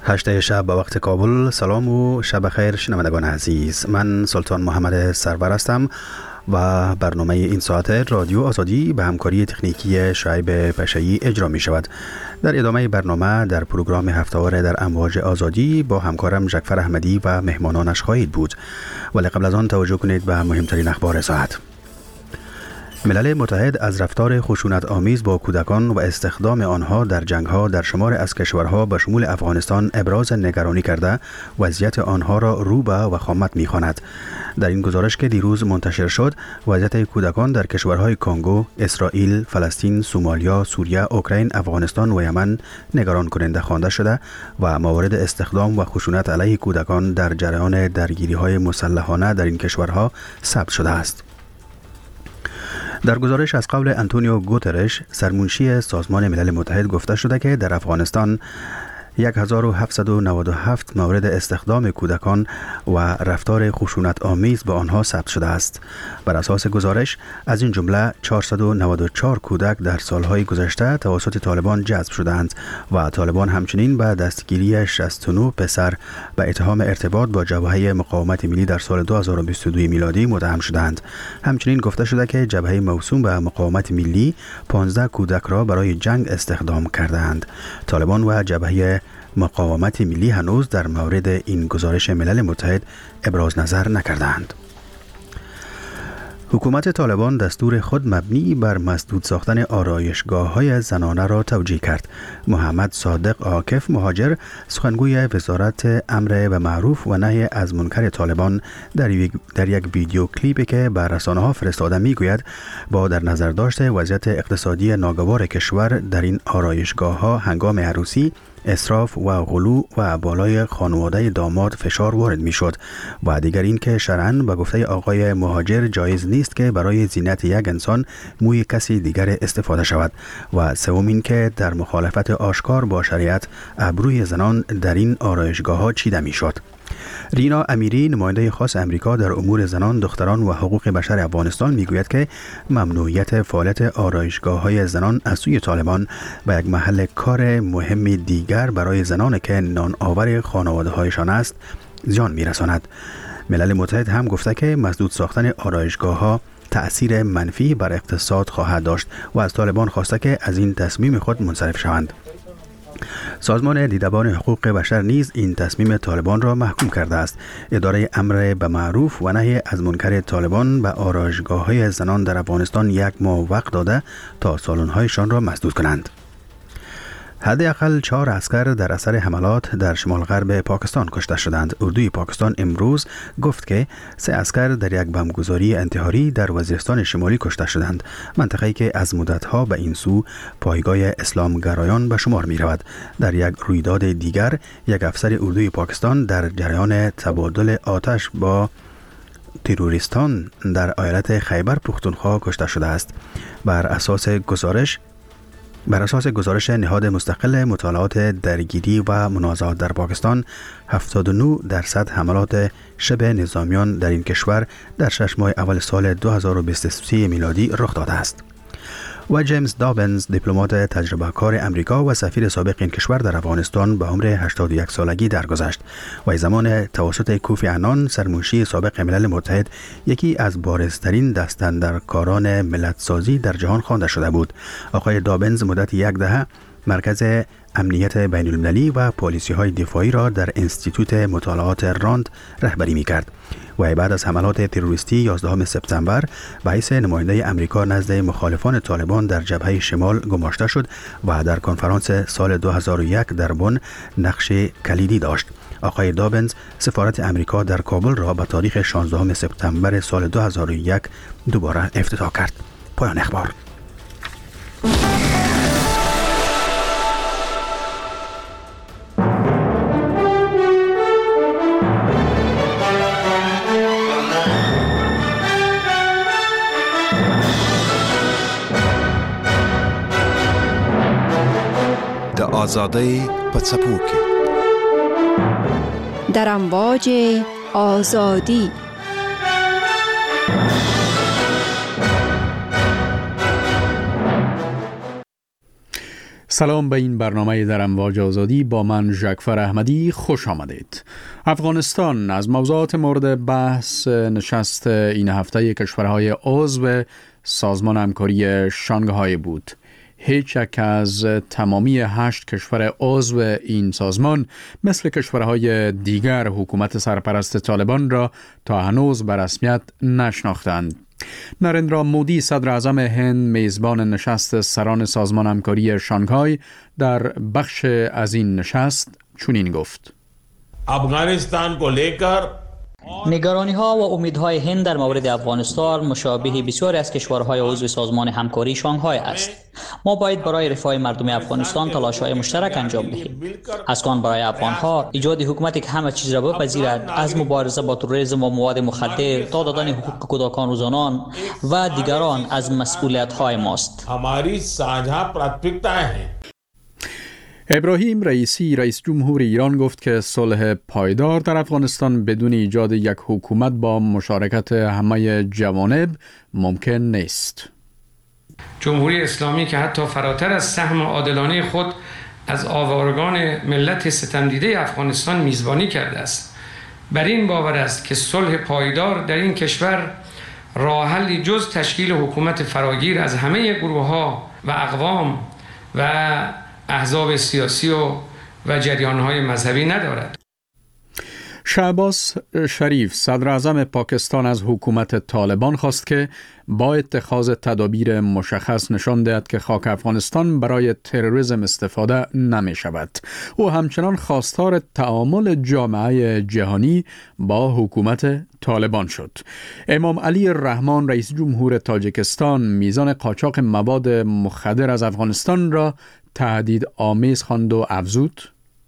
8 شب به وقت کابل. سلام و شب خیر شنوندگان عزیز. من سلطان محمد سرور هستم و برنامه این ساعت رادیو آزادی به همکاری تکنیکی شعیب پشه‌ای اجرا می شود. در ادامه برنامه در پروگرام هفته‌واره در امواج آزادی با همکارم جعفر احمدی و مهمانانش خواهید بود. ولی قبل از آن توجه کنید به مهمترین اخبار ساعت. ملل متحد از رفتار خشونت آمیز با کودکان و استخدام آنها در جنگ‌ها در شمار از کشورها به شمول افغانستان ابراز نگرانی کرده وضعیت آنها را رو به وخامت می‌خواند. در این گزارش که دیروز منتشر شد، وضعیت کودکان در کشورهای کنگو، اسرائیل، فلسطین، سومالیا، سوریه، اوکراین، افغانستان و یمن نگران کننده خوانده شده و موارد استخدام و خشونت علیه کودکان در جریان درگیری‌های مسلحانه در این کشورها ثبت شده است. در گزارش از قول انتونیو گوترش، سرمنشی سازمان ملل متحد، گفته شده که در افغانستان 1797 مورد استخدام کودکان و رفتار خشونت آمیز با آنها ثبت شده است. بر اساس گزارش، از این جمله 494 کودک در سالهای گذشته توسط طالبان جذب شدند و طالبان همچنین به دستگیری 69 پسر به اتهام ارتباط با جبهه مقاومت ملی در سال 2022 میلادی متهم شدند. همچنین گفته شده که جبهه موسوم به مقاومت ملی 15 کودک را برای جنگ استخدام کردند. طالبان و جبهه مقاومت ملی هنوز در مورد این گزارش ملل متحد ابراز نظر نکردند. حکومت طالبان دستور خود مبنی بر مسدود ساختن آرایشگاه‌های زنانه را توجیه کرد. محمد صادق عاکف، مهاجر، سخنگوی وزارت امر به معروف و نهی از منکر طالبان، در یک ویدیو کلیپی که به رسانه‌ها فرستاده میگوید با در نظر داشته وضعیت اقتصادی ناگوار کشور در این آرایشگاه‌ها هنگام عروسی اسراف و غلو و بالای خانواده داماد فشار وارد می شد و دیگر این که شرعاً به گفته آقای مهاجر جایز نیست که برای زینت یک انسان موی کسی دیگر استفاده شود و سوم این که در مخالفت آشکار با شریعت ابروی زنان در این آرایشگاه ها چیده می شد. رینا امیری، نماینده خاص امریکا در امور زنان، دختران و حقوق بشر افغانستان، میگوید که ممنوعیت فعالیت آرایشگاه‌های زنان از سوی طالبان به یک محل کار مهم دیگر برای زنان که نان آور خانواده‌هایشان است زیان میرساند. ملل متحد هم گفته که مسدود ساختن آرایشگاه‌ها تأثیر منفی بر اقتصاد خواهد داشت و از طالبان خواسته که از این تصمیم خود منصرف شوند. سازمان دیدبان حقوق بشر نیز این تصمیم طالبان را محکوم کرده است. اداره امر به معروف و نهی از منکر طالبان به آرایشگاه‌های زنان در افغانستان 1 ماه وقت داده تا سالن‌هایشان را مسدود کنند. حداقل 4 عسکر در اثر حملات در شمال غرب پاکستان کشته شدند. اردوی پاکستان امروز گفت که 3 عسکر در یک بمبگذاری انتحاری در وزیرستان شمالی کشته شدند، منطقه‌ای که از مدت‌ها به این سو پایگاه اسلامگرایان به شمار می‌رود. در یک رویداد دیگر، یک افسر اردوی پاکستان در جریان تبادل آتش با تروریستان در ایالت خیبر پختونخوا کشته شده است. بر اساس گزارش نهاد مستقل مطالعات درگیری و منازعات در پاکستان، 79% حملات شبه نظامیان در این کشور در 6 ماه اول سال 2023 میلادی رخ داده است. و جیمز دابنز، دیپلمات تجربه کار امریکا و سفیر سابق این کشور در افغانستان، به عمر 81 سالگی درگذشت و زمان توسط کوفی عنان، سرمنشی سابق ملل متحد، یکی از بارزترین دستاندرکاران ملت‌سازی در جهان خوانده شده بود. آقای دابنز مدت 10 دهه مرکز امنیت بین المللی و پالیسی های دفاعی را در انستیتوت مطالعات راند رهبری می کرد و بعد از حملات تروریستی 11 سپتامبر به حیث نماینده امریکا نزد مخالفان طالبان در جبهه شمال گماشته شد و در کنفرانس سال 2001 در بن نقش کلیدی داشت. آقای دابنز سفارت امریکا در کابل را به تاریخ 16 سپتامبر سال 2001 دوباره افتتاح کرد. پایان اخبار. آزادی پڅپو کې در امواج آزادی. سلام به این برنامه در امواج آزادی با من جعفر احمدی. خوش آمدید. افغانستان از موضوعات مورد بحث نشست این هفته کشورهای عضو سازمان همکاری شانگهای بود. هیچ یک از تمامی 8 کشور عضو این سازمان مثل کشورهای دیگر حکومت سرپرست طالبان را تا هنوز به رسمیت نشناختند. نریندرا مودی صدر اعظم هند میزبان نشست سران سازمان همکاری شانگهای در بخش از این نشست چنین گفت: افغانستان کو لیکر نگرانی ها و امیدهای هند در مورد افغانستان مشابه بسیاری از کشورهای عضو سازمان همکاری شانگهای است. ما باید برای رفاه مردم افغانستان تلاش‌های مشترک انجام دهیم. از آن برای افغان‌ها ایجاد حکومتی که همه چیز را بپذیرد، از مبارزه با تروریسم و مواد مخدر تا دادن حقوق کودکان و زنان و دیگران از مسئولیت‌های ماست. हमारी साझा प्राथमिकताएं हैं. ابراهیم رئیسی رئیس جمهور ایران گفت که صلح پایدار در افغانستان بدون ایجاد یک حکومت با مشارکت همه جوانب ممکن نیست. جمهوری اسلامی که حتی فراتر از سهم عادلانه خود از آوارگان ملت ستمدیده افغانستان میزبانی کرده است، بر این باور است که صلح پایدار در این کشور راه حلی جز تشکیل حکومت فراگیر از همه گروه‌ها و اقوام و احزاب سیاسی و جریان‌های مذهبی ندارد. شهباز شریف صدر اعظم پاکستان از حکومت طالبان خواست که با اتخاذ تدابیر مشخص نشان دهد که خاک افغانستان برای تروریسم استفاده نمی شود. او همچنان خواستار تعامل جامعه جهانی با حکومت طالبان شد. امام علی رحمان رئیس جمهور تاجیکستان میزان قاچاق مواد مخدر از افغانستان را تهدید آمیز خواند و افزود: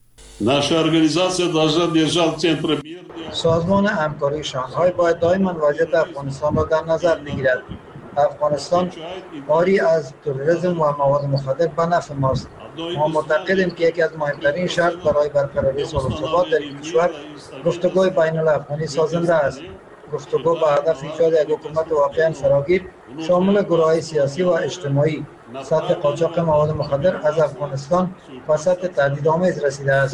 سازمان همکاری شانگهای باید دائما وضعیت افغانستان را در نظر بگیرد. افغانستان عاری از تروریسم و مواد مخدر به نفع ماست. ما معتقدیم که یکی از مهمترین شرط برای برقراری صلح و ثبات در این کشور گفتگوی بین الافغانی سازنده است. گفتگو با هدف ایجاد یک حکومت واقعا فراگیر شامل گروه‌های سیاسی و اجتماعی. سطح قاچاق مواد مخدر از افغانستان و سطح تهدیدآمیز رسیده است.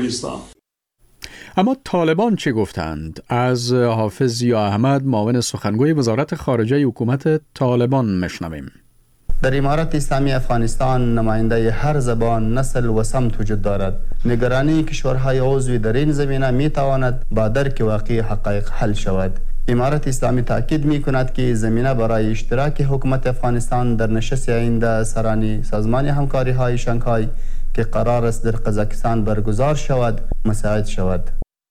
اما طالبان چه گفتند؟ از حافظ ضیا احمد معاون سخنگوی وزارت خارجه حکومت طالبان میشنویم. در امارت اسلامی افغانستان نماینده هر زبان، نسل و سمت وجود دارد. نگرانی کشورهای عضو در این زمینه می تواند با درک واقعی حقایق حل شود. امارت اسلامی تاکید می کند که زمینه برای اشتراک حکومت افغانستان در نشست آینده سران سازمان همکاری های شانگهای که قرار است در قزاقستان برگزار شود مساعد شود.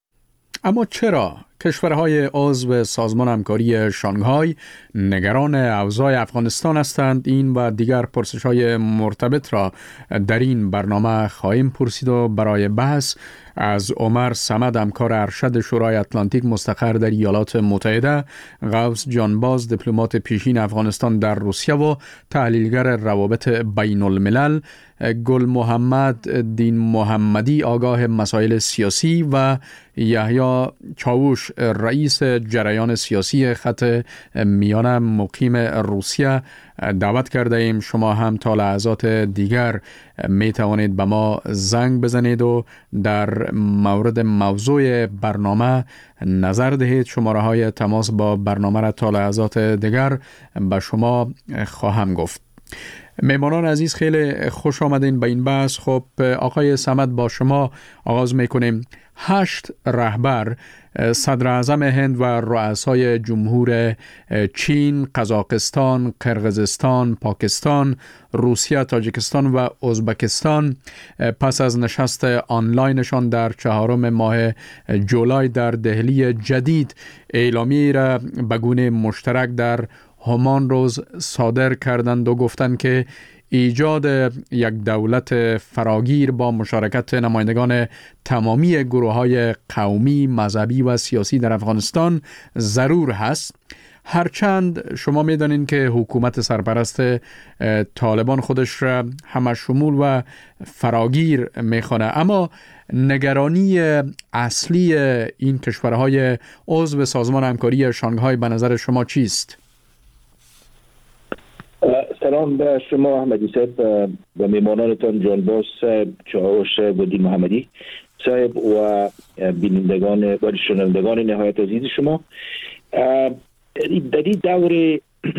اما چرا کشورهای عضو سازمان همکاری شانگهای نگران اوضاع افغانستان هستند؟ این و دیگر پرسش‌های مرتبط را در این برنامه خواهیم پرسید و برای بحث از عمر صمد، همکار ارشد شورای اتلانتیک مستقر در ایالات متحده، غوث جانباز دیپلمات پیشین افغانستان در روسیه و تحلیلگر روابط بین الملل، گل محمد دین محمدی آگاه مسائل سیاسی و یحیی چاوش رئیس جریان سیاسی خط میانه مقیم روسیه دعوت کرده ایم. شما هم تا لحظات دیگر می توانید به ما زنگ بزنید و در مورد موضوع برنامه نظر دهید. شماره های تماس با برنامه را تا لحظات دیگر به شما خواهم گفت. میمانان عزیز خیلی خوش آمدین به این بحث. خب آقای صمد با شما آغاز میکنیم. 8 رهبر صدر اعظم هند و رؤسای جمهور چین، قزاقستان، قرقیزستان، پاکستان، روسیه، تاجیکستان و ازبکستان پس از نشست آنلاینشان در 4 ماه جولای در دهلی جدید اعلامیه را به گونه مشترک در همان روز صادر کردند و گفتند که ایجاد یک دولت فراگیر با مشارکت نمایندگان تمامی گروه‌های قومی، مذهبی و سیاسی در افغانستان ضرور هست. هرچند شما می‌دانید که حکومت سرپرست طالبان خودش را همه شمول و فراگیر می‌خواند، اما نگرانی اصلی این کشورهای عضو سازمان همکاری شانگهای به نظر شما چیست؟ سلام به شما احمدی صاحب و میمانانتان جان باز صاحب، چاوش بودین محمدی صاحب و بینندگان و شنوندگان نهایت عزیز شما. در این دور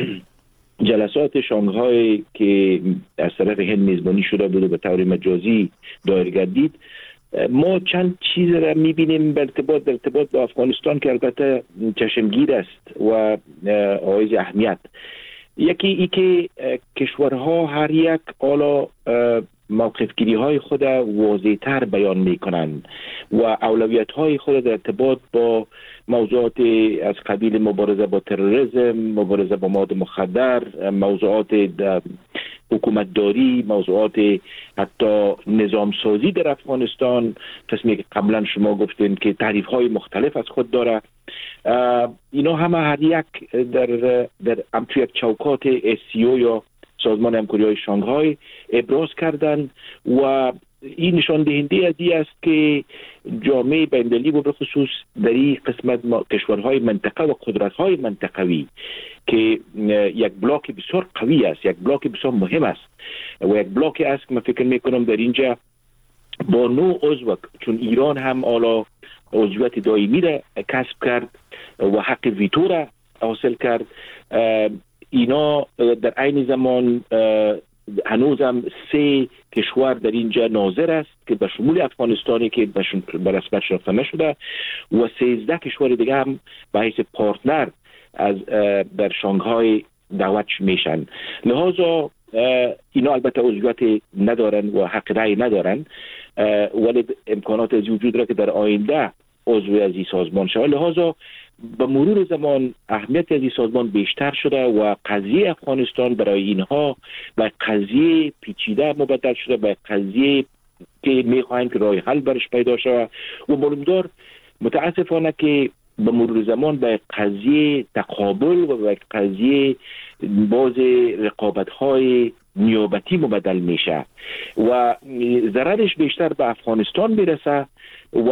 جلسات شانگهای که از طرف هند میزبانی شده بود و به طور مجازی دایر گردید، ما چند چیز را میبینیم در ارتباط با افغانستان که البته چشمگیر است و حائز اهمیت. یکی ای که کشورها هر یک حالا موقفگیری های خود واضح تر بیان میکنند و اولویت های خود در ارتباط با موضوعات از قبیل مبارزه با تروریسم، مبارزه با مواد مخدر، موضوعات حکومتداری، موضوعات حتی نظام سازی در افغانستان، قسمی که قبلا شما گفتین که تعریف های مختلف از خود داره. اینا همه هر یک در همچون یک چوکات SCO یا سازمان همکاری های شانگهای ابراز کردن و این نشان دهنده از این است که جامعه بین‌المللی و به خصوص در این قسمت کشورهای منطقه و قدرت‌های منطقوی که یک بلاک بسیار قوی است، یک بلاک بسیار مهم است و یک بلاک است که من فکر میکنم در اینجا با نوع عضو، چون ایران هم حالا عضویت دائمی را کسب کرد و حق ویتو را حاصل کرد، اینا در عین زمان هنوز هم 3 کشور در اینجا ناظر است که به شمول افغانستانی که به رسمیت شناخته نشده و 13 کشور دیگه هم به حیث پارتنر از در شانگهای دعوت میشن. لحاظا اینا البته عضویت ندارن و حق رأی ندارن، ولی امکانات از وجود را که در آینده عضو از این سازمان شود. لحاظا به مرور زمان اهمیت از این سازمان بیشتر شده و قضیه افغانستان برای اینها به قضیه پیچیده مبدل شده، به قضیه که میخواهیم که راه حل برش پیدا شود و معلومدار متاسفانه که به مرور زمان به قضیه تقابل و به قضیه باز رقابت‌های نیابتی مبدل میشه و ضررش بیشتر به افغانستان میرسه و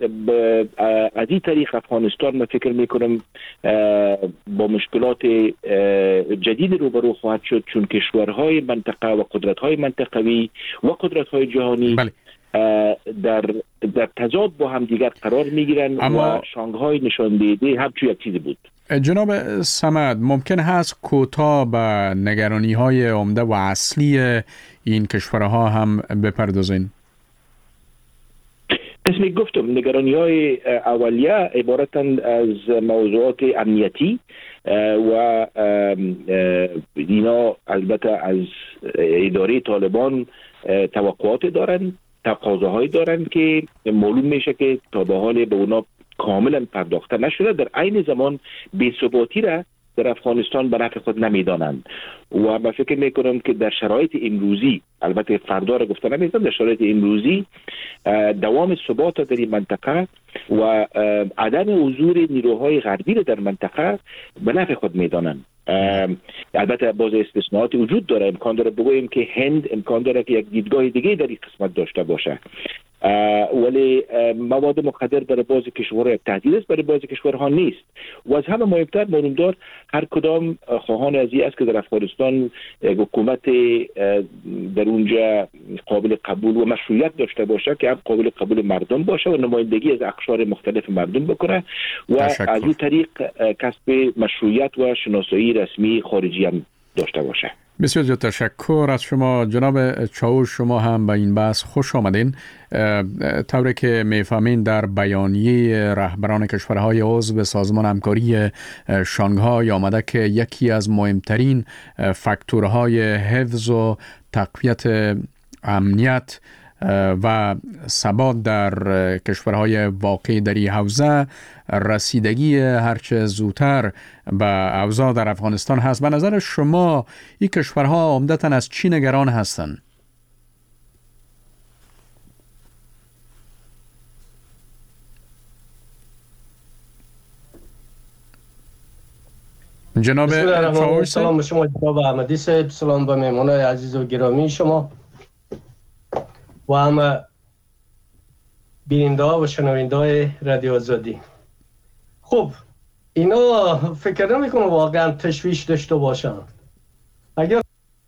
از این طریق افغانستان من فکر میکنم با مشکلات جدید روبرو خواهد شد، چون کشورهای منطقه و قدرت‌های منطقوی و قدرت‌های جهانی در تضاد با هم دیگر قرار میگیرن و شانگهای نشان دهنده همچون یک چیزی بود. جناب صمد، ممکن هست کوتاه به نگرانی‌های عمده و اصلی این کشورها هم بپردازین؟ قسمی گفتم نگرانی‌های اولیه عبارتند از موضوعات امنیتی و اینا البته از اداره طالبان توقعات دارن، تقاضاهایی دارن که معلوم میشه که تا به حال به اونا کاملا پرداخته نشده. در عین زمان بی‌ثباتی را در افغانستان به نفع خود نمیدانند و من فکر میکنم که در شرایط امروزی، البته فردا را گفته نمیتونم، در شرایط امروزی دوام ثبات در این منطقه و عدم حضور نیروهای غربی را در منطقه به نفع خود میدانند. البته باز استثناءات وجود داره، امکان داره بگوییم که هند امکان داره که یک دیدگاه دیگه در این قسمت داشته باشه، ولی مواد مخدر برای بعضی کشورها یک تهدید است، برای بعضی کشورها نیست و از همه مهمتر معلومدار هر کدام خواهان از این است که در افغانستان حکومت در اونجا قابل قبول و مشروعیت داشته باشه که هم قابل قبول مردم باشه و نمایندگی از اقشار مختلف مردم بکنه و از این طریق کسب مشروعیت و شناسایی رسمی خارجی هم داشته باشه. بسیار زیاد تشکر از شما جناب چاوش. شما هم به این بحث خوش آمدین. طوری که میفهمین در بیانیه رهبران کشورهای عضو سازمان همکاری شانگهای آمده که یکی از مهمترین فاکتورهای حفظ و تقویت امنیت و ثبات در کشورهای واقع در این حوزه رسیدگی هرچه زودتر به اوضاع در افغانستان هست. به نظر شما این کشورها عمدتاً از چی نگران هستند؟ جناب چاوش، سلام به شما جناب احمدی صاحب، سلام به مهمانان عزیز و گرامی شما و همه بیننده ها و شنونده های رادیو آزادی. خب اینا فکر نمی کنم واقعا تشویش داشته باشن. اگر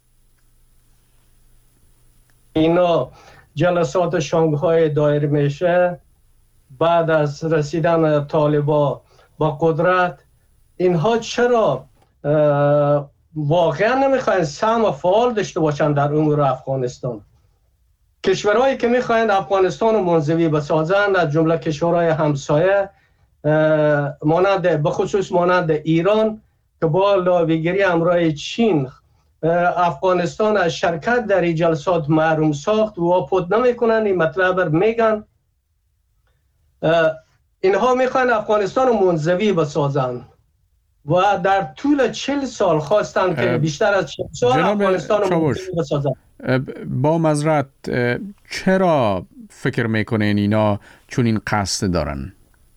اینا جلسات شانگهای دایر میشه بعد از رسیدن طالبا با قدرت. اینها چرا واقعا نمیخواین سهم فعال داشته باشن در امور افغانستان؟ کشورهایی که میخواین افغانستان رو منزوی بسازن از جمله کشورهای همسایه مانند بخصوص مانند ایران که با لابیگری همراه چین افغانستان از شرکت در این جلسات محروم ساخت و واپد نمیکنن. این مطلب میگن اینها میخواین افغانستان رو منزوی بسازن و در طول 40 سال خواستن که بیشتر از 40 سال افغانستان رو منزوی بسازن. با معذرت چرا فکر میکنین اینا چون این قصد دارن؟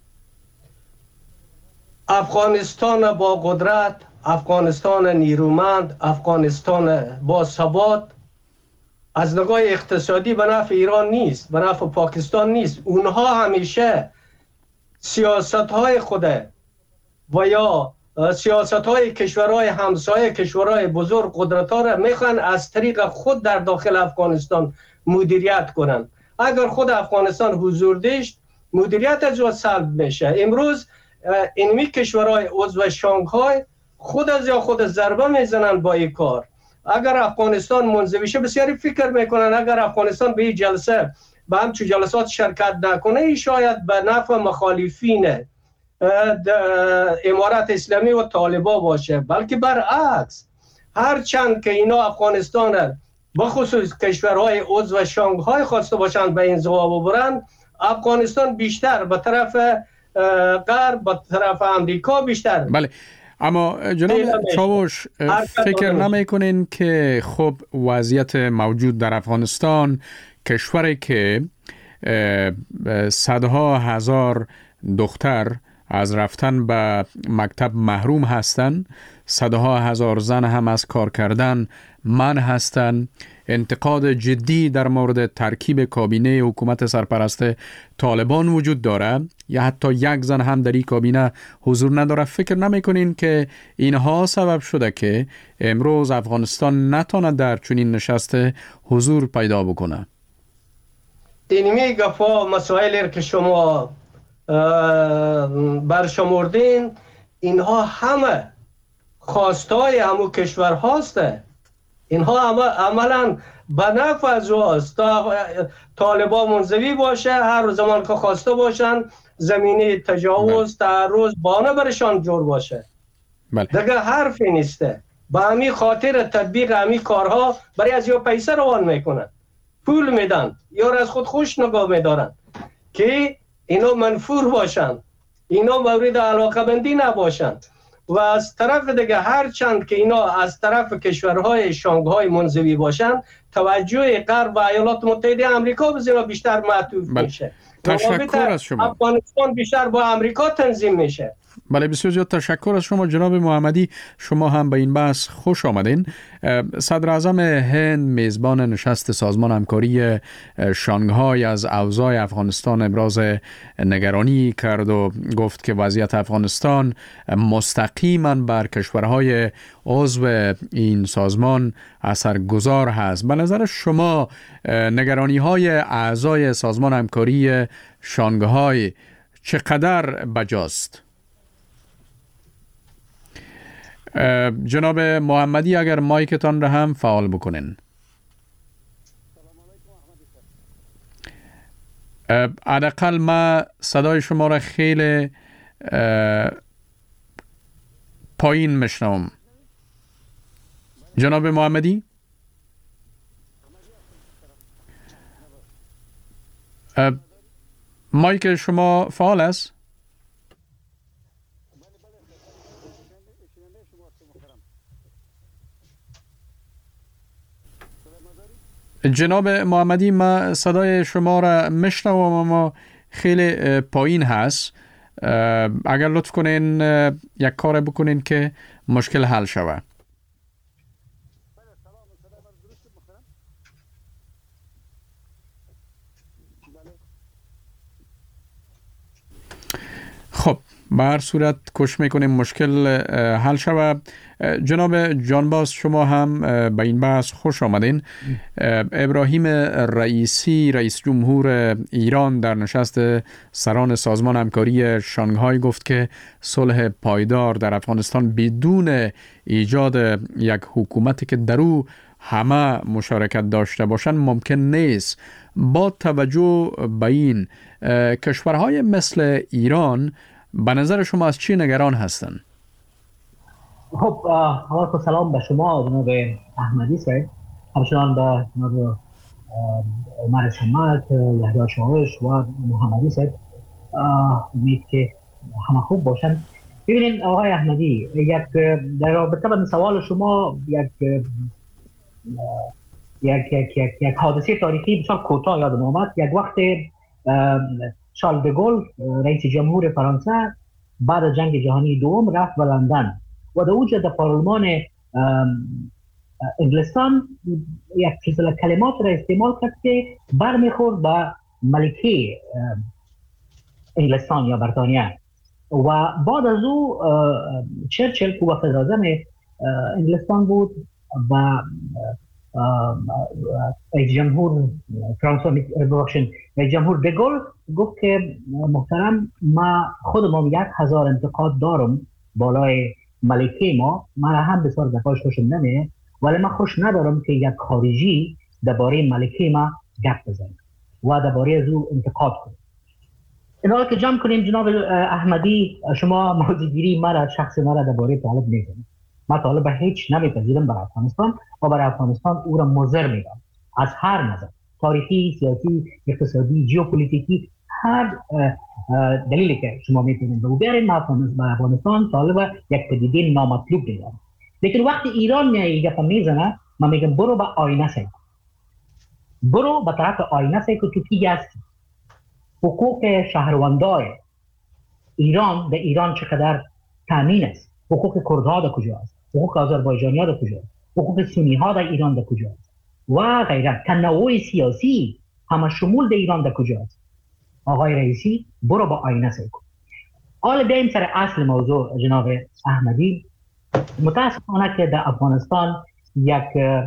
افغانستان با قدرت، افغانستان نیرومند، افغانستان با ثبات از نگاه اقتصادی به نفع ایران نیست، به نفع پاکستان نیست. اونها همیشه سیاست‌های خود و یا سیاست‌های کشورهای همسایه، کشورهای بزرگ قدرت‌ها را میخوان از طریق خود در داخل افغانستان مدیریت کنن. اگر خود افغانستان حضور داشت مدیریت از او سلب میشه. امروز اینمی کشورهای عضو شانگهای خود از ضربه میزنن با این کار. اگر افغانستان منزوی شه بسیاری فکر میکنن اگر افغانستان به این جلسه به همچون جلسات شرکت نکنه شاید به نفع مخالفین امارت اسلامی و طالبا باشه، بلکه برعکس. هرچند که اینا افغانستان بخصوص کشورهای عضو شانگهای خواسته باشند به این زواب برند، افغانستان بیشتر به طرف غرب، به طرف امریکا بیشتر. بله، اما جناب چاوش فکر نمی کنین که خب وضعیت موجود در افغانستان، کشوری که صدها هزار دختر از رفتن به مکتب محروم هستند، صدها هزار زن هم از کار کردن منع هستند، انتقاد جدی در مورد ترکیب کابینه حکومت سرپرست طالبان وجود داره، یا حتی یک زن هم در این کابینه حضور نداره، فکر نمی‌کنین که اینها سبب شده که امروز افغانستان نتونه در چنین نشست حضور پیدا بکنه؟ اینمی گفا مسائلی که شما برشمردین اینها همه خواستای همو کشور هاسته. اینها عملا به نفع از اوست تا طالبان منزوی باشه، هر زمان که خواسته باشن زمینه تجاوز تعرض بانه برشان جور باشه. دیگه حرفی نیسته. به همین خاطر تطبیق همین کارها برای از یا پیسه روان میکنن، پول میدن یا از خود خوش نگاه میدارن که اینا منفور باشن، اینا مورد علاقه بندی نباشن. و از طرف دیگه هر چند که اینا از طرف کشورهای شانگهای منزوی باشن، توجه غرب و ایالات متحده آمریکا به زیرا بیشتر معطوف میشه. تشکر از شما. افغانستان بیشتر با آمریکا تنظیم میشه. بله، بسیار زیاد تشکر از شما جناب محمدی. شما هم به این بحث خوش آمدین. صدر اعظم هند میزبان نشست سازمان همکاری شانگهای از اوضاع افغانستان ابراز نگرانی کرد و گفت که وضعیت افغانستان مستقیما بر کشورهای عضو این سازمان اثرگذار هست. به نظر شما نگرانی های اعضای سازمان همکاری شانگهای چقدر بجاست؟ جناب محمدی اگر مایکتان را هم فعال بکنین. حداقل ما صدای شما را خیلی پایین میشنوم. جناب محمدی مایک شما فعال است؟ جناب محمدی ما صدای شما را میشنوم اما خیلی پایین هست. اگر لطف کنین یک کار بکنین که مشکل حل شود. خب به هر صورت کوشش میکنیم مشکل حل شود. جناب جانباز شما هم به این بحث خوش آمدین. ابراهیم رئیسی رئیس جمهور ایران در نشست سران سازمان همکاری شانگهای گفت که صلح پایدار در افغانستان بدون ایجاد یک حکومتی که در او همه مشارکت داشته باشند ممکن نیست. با توجه به این کشورهای مثل ایران به نظر شما از چی نگران هستند؟ خب اول سلام به شما جناب احمدی صاحب، همچنان به جناب عمر شمت، یحیی شاهش و محمدی صاحب. امید که همه خوب باشن. ببینید آقای احمدی، در رابطه با سوال شما یک حادثه تاریخی بسیار کوتاه یادم آمد. یک وقت شارل دگول رئیس جمهور فرانسه بعد از جنگ جهانی دوم رفت به لندن و در اونجا در پارلمان انگلستان یک سلسله کلمات را استعمال کرد که برمیخورد به ملکه انگلستان یا بریتانیا. و بعد از او چرچل که وقت اعظم انگلستان بود و رئیس جمهور رئیس جمهور دگول گفت که محترم، ما خودم 1000 انتقاد دارم بالای ملکه ما هم بسیار دفاعش خوشم نمیه، ولی من خوش ندارم که یک خارجی درباره ملکه ما گپ بزنه و درباره از او انتقاد کنه. این حالا که جمع کنیم جناب احمدی، شما موضوعگیری مرا شخص مرا درباره طالب نمی‌کنید. ما طالب هیچ نمیپذیرم برای افغانستان و برای افغانستان او را مضر میدم از هر نظر، تاریخی، سیاسی، اقتصادی، ژئوپلیتیکی، هر دلیلی که شما میتونید بگو بیارید. ما برای افغانستان طالب یک پدیده نامطلوب دیدم. لیکن وقتی ایران میگه گپ میزنه، من میگم برو به آینه سید، برو به طرف آینه سید که تو کی هستی. حقوق شهروندای ایران در ایران چقدر تامین است؟ حقوق کردها در کجا است؟ حقوق آذربایجانی‌ها در کجا است؟ حقوق سنی‌ها در ایران در کجا است؟ و غیره. تنوع سیاسی همه شمول در ایران در کجا است؟ آقای رئیسی، برو با آینه سعی کن. حالا بیایم سر اصل موضوع جناب احمدی. متاسفانه که در افغانستان یک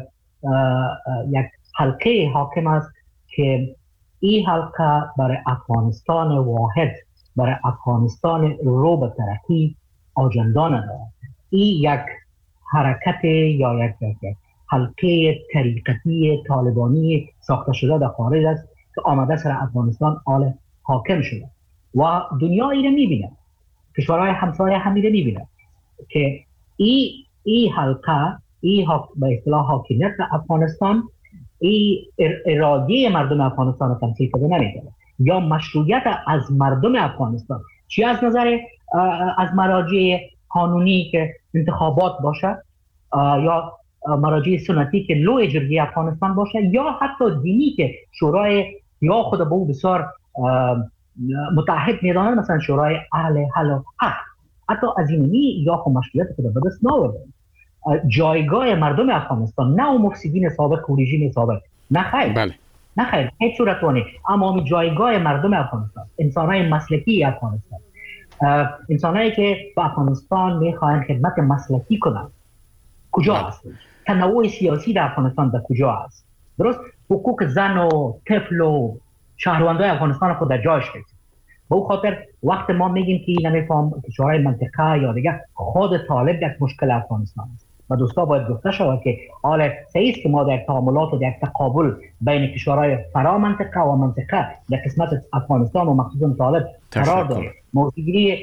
حلقه حاکم است که این حلقه برای افغانستان واحد، برای افغانستان رو به ترقی آجنده ندارد. این یک حرکت یا یک حلقه طریقتی طالبانی ساخته شده در خارج است که آمده سر افغانستان آل حاکم شده و دنیا این میبینه، کشورهای همسایه هم میبینه که این حلقه، به اصطلاح حاکمیت افغانستان، این اراده مردم افغانستان رو تمثیل کرده نمیکنه یا مشروعیت از مردم افغانستان، چی از نظر از مراجع قانونی که انتخابات باشه یا مراجع سنتی که لوی جرگه افغانستان باشه یا حتی دینی که شورای یا خود به او بسیار متحد میدانند، مثلا شورای اهل حل و عقد، حتی از اینی یا خود مشروعیت خود به دست نآورده. جایگاه مردم افغانستان نه مفسدین سابق و رژیم سابق، نه خیر، بله. نه خیر، هیچ صورت وانی، اما جایگاه مردم افغانستان، انسانهای مسلکی افغانستان، انسانهایی که با افغانستان میخواهند خدمت مسلکی کنند کجا هست؟ تنوع سیاسی در افغانستان در کجا است؟ درست؟ حقوق زن و طفل و شهروندان افغانستان خود در جایش هست. به او خاطر وقت ما میگیم که نمیفهم کشورهای منطقه یا دیگه، خود طالب یک مشکل افغانستان است و دوستا باید گفته شود که حال صحیح است که ما در تعاملات و در تقابل بین کشورهای فرا منطقه و منطقه در قسمت افغانستان و مخصوصا طالب قرار داریم. موضوعگیری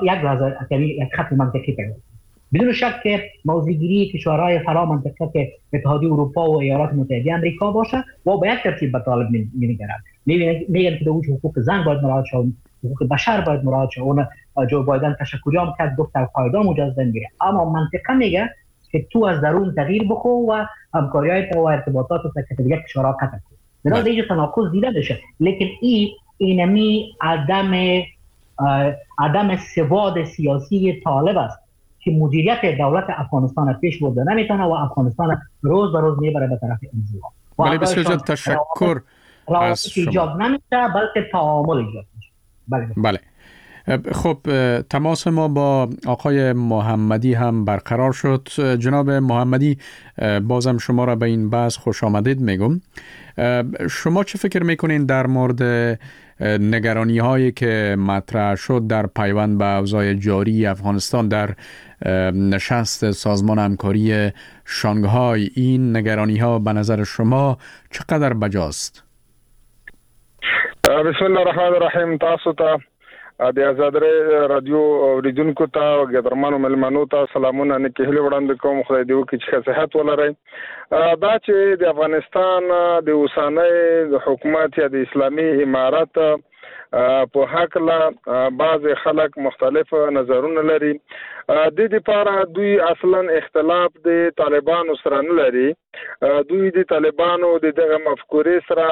یک خط منطقی پیدا بدون شک که موضوعگیری کشورهای فرا منطقه که اتحادیه اروپا و ایالات متحده آمریکا باشه و به یک ترتیب به طالب می‌نگرند. میگن که دوج حقوق زن باید مراعات شود، حقوق بشر باید مراعات شود. اون جو بایدن تشکری هم کرد، گفت القاعده مجاز میگیره، اما منطقه میگه که تو از درون تغییر بخو و همکاریات و ارتباطات و دیگه کشورها قطع کن. بنابراین دیگه تناقض دیده بشه. لیکن اینمی عدم سواد سیاسی طالب است که مدیریت دولت افغانستان پیش برده نمیتونه و افغانستان روز به روز میبره به طرف انزوا. ولی بسیار تشکر از شما. ایجاد نمیشه بلکه تعامل ایجاد میشه. بله. خب تماس ما با آقای محمدی هم برقرار شد. جناب محمدی، بازم شما را به این بحث خوش آمدید میگم. شما چه فکر میکنین در مورد نگرانی هایی که مطرح شد در پیوند به اوضاع جاری افغانستان در نشست سازمان همکاری شانگهای؟ این نگرانی ها به نظر شما چقدر بجاست؟ بسم الله الرحمن الرحیم. تاسو ته د آزاد رادیو اوریدونکو ته او ګدرمنو ملمنو ته سلامونه نه کېهله وړاندې کوم. خدای دې وکړي چې صحت ولرئ. دا چې د افغانستان د اوسنۍ د حکومت یا د اسلامي امارت په حق لا بعض خلک مختلف نظرونه لري. د دې لپاره دوی اصلا اختلاف د طالبانو سره نه لري. دوی د طالبانو د دغه مفکورې سره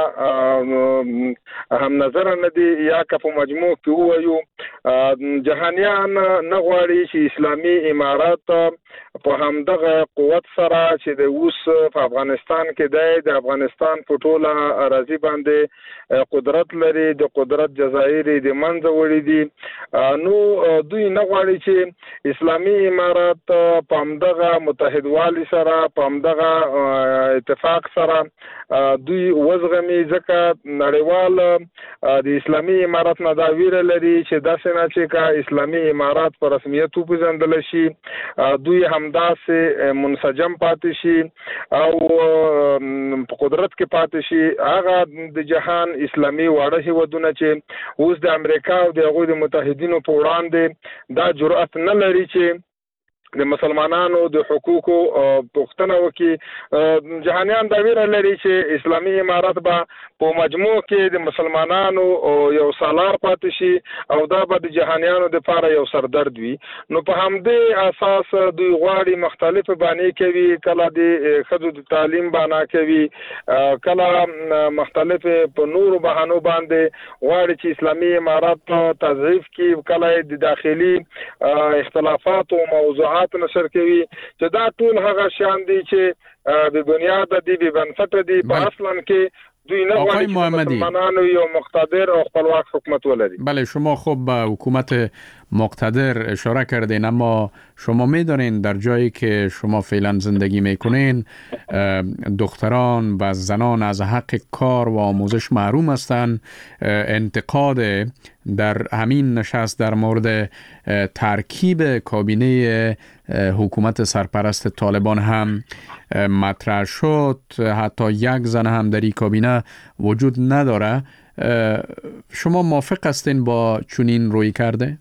هم نظر نه دي، یا که په مجموع کې وایو جهانیان نه غواړي چې اسلامي امارات په همدغه قوت سره چې د اوس په افغانستان کې د افغانستان په ټوله اراضي باندې قدرت لري، د قدرت جزایر د منځ وړي دي. نو دوی نه غواړي چې اسلامي امارات په همدغه متحدوالي سره په همدغه اتفاق سره دوی وزغمي، ځکه نړیوال د اسلامي امارات نه دا ویره لري چې داسې نه چې کا اسلامي امارات په رسمیت وپېژندل شي، دوی همداسې منسجم پاتې شي او په قدرت کې پاتې شي. هغه د جهان اسلامي واړه هیوادونه چې اوس د امریکا او د هغوی د متحدینو په وړاندې دا جرأت نه لري چې د مسلمانانو د حقوقو پوښتنه وکړي. جهانیان دا ویره لري چې اسلامي امارات به په مجموع کې د مسلمانانو یو سالار پاتې شي او دا به د جهانیانو لپاره یو سردرد وي. نو په همدې اساس دوی غواړي مختلف بانې کوي، کله د ښځو د تعلیم بانه کوي، کله مختلف په نورو بهانو باندې غواړي چې اسلامي امارات تضعیف کړي، کله د داخلي اختلافات او موضوعات نشر کوي، چې دا ټول هغه شان دي چې د بنیاد دي، به بنسټ دي. په اصلا کې دوی نه غواړي چې مسلمانانو یو مقتدر او خپلواک حکومت ولري. بله، شما خوب به حکومت مقتدر اشاره کردین، اما شما میدانین در جایی که شما فعلا زندگی میکنین دختران و زنان از حق کار و آموزش محروم هستند. انتقاد در همین نشست در مورد ترکیب کابینه حکومت سرپرست طالبان هم مطرح شد. حتی یک زن هم در این کابینه وجود نداره. شما موافق هستین با چنین روی کرده؟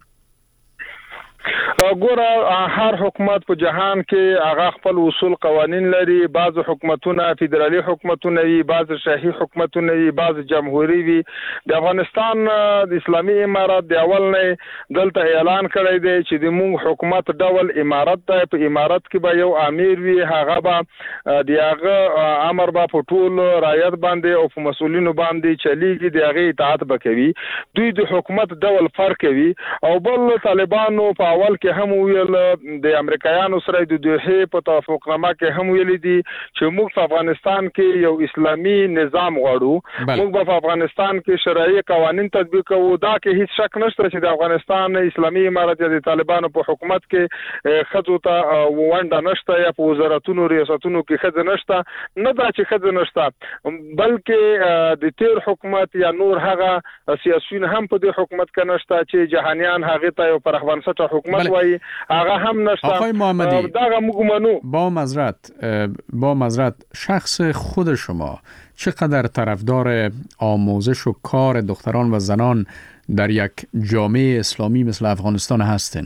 ګوره، هر حکومت په جهان کې هغه خپل اصول قوانین لري. بعض حکومتونه فدرالي حکومتونه وي، بعض شاهي حکومتونه وي، بعض جمهوریت وي. د افغانستان د اسلامي امارات د اول نه دلته اعلان کړی دی چې د موږ حکومت ډول امارت دی. په امارت کې به یو امیر وي، هغه به د هغه امر به په ټول رعیت باندې او په مسؤلینو باندې چلیږي، د هغه اطاعت به کوي. دوی د حکومت ډول فرق کوي. او بل طالبانو په اول کې هم ویل، د امریکایانو سره د دوحې په توافقنامه کې هم ویل دي چې موږ په افغانستان کې یو اسلامي نظام غواړو، موږ په افغانستان کې شرعي قوانین تطبیق کوو. دا کې هیڅ شک نشته چې د افغانستان اسلامي امارت یا د طالبانو په حکومت کې ښځو ته ونډه نشته، یا په وزارتونو ریاستونو کې ښځې نشته. نه دا چې ښځې نشته، بلکې د تیر حکومت یا نور هغه سیاسیون هم په دې حکومت کې نشته چې جهانیان هغه ته یو پرخوانسته حکومت وایي، هغه هم نشته. آقای محمدی، دا موږ منو. با معذرت شخص خود شما چقدر طرفدار آموزش و کار دختران و زنان در یک جامعه اسلامی مثل افغانستان هستین؟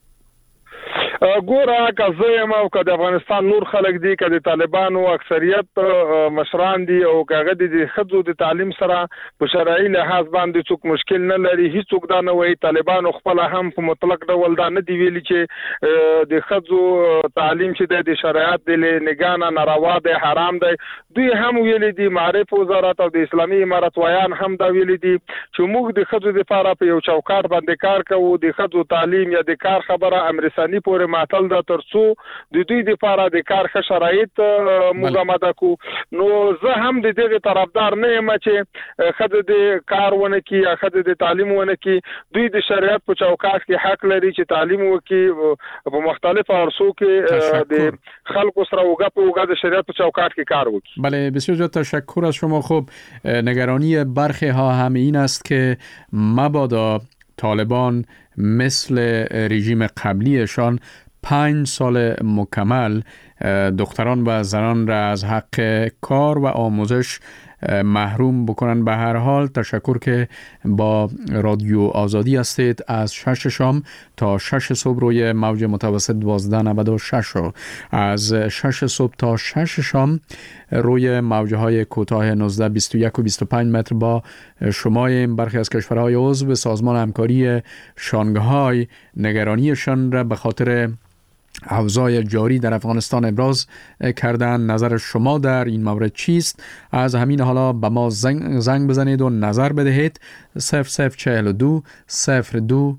ګوره، که زه یم او که د افغانستان نور خلک دي، که د طالبانو اکثریت مشران دي، او که هغه د ښځو د تعلیم سره په شرعي لحاظ باندې څوک مشکل نه لري، هیڅوک دا نه وایي. طالبانو خپله هم په مطلق ډول دا نه دي ویلي چې د ښځو تعلیم چې دی د شریعت د نګاه نه ناروا دی، حرام دی. دوی هم ویلي دي، معارف وزارت او د اسلامي امارت ویان هم دا ویلي دي چې موږ د ښځو لپاره په یو چوکاټ باندې کار کوو. د ښځو تعلیم یا د کار خبره امرساني پورې معطل ده ترڅو د دوی لپاره د کار ښه شرایط موږ آماده کو. نو زه هم د دې طرفدار نه یم چې خدای د کار ونه کی یا خدای د تعلیم ونه کی. دوی د شریعت په چوکاټ کې حق لري چې تعلیم وکړي په مختلفو عرصو کې د خلکو سره وګه د شریعت په چوکاټ کې کار وکړي. بله بسیار زیاد تشکر از شما. خب نگرانی برخی ها هم این است که مبادا طالبان مثل رژیم قبلیشان 5 سال مکمل دختران و زنان را از حق کار و آموزش محروم بکنن. به هر حال تشکر که با رادیو آزادی هستید. از 6 شام تا 6 صبح روی موج متوسط 1296 و از 6 صبح تا 6 شام روی موجه های کوتاه 19 21 و 25 متر با شماییم. برخی از کشورهای عضو سازمان همکاری شانگهای نگرانیشان را به خاطر اوضاع جاری در افغانستان ابراز کردن. نظر شما در این مورد چیست؟ از همین حالا به ما زنگ بزنید و نظر بدهید. 0042 02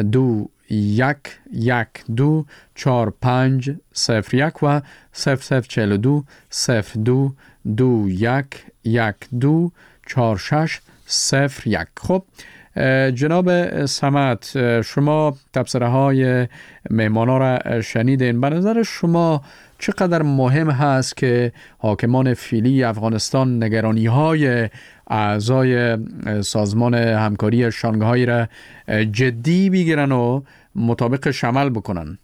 2112 4501 و 0042 02 2112 4601. خب جناب صمد، شما تبصره های مهمانا را شنیدین. به نظر شما چقدر مهم هست که حاکمان فعلی افغانستان نگرانی های اعضای سازمان همکاری شانگهای را جدی بگیرن و مطابقش عمل بکنن؟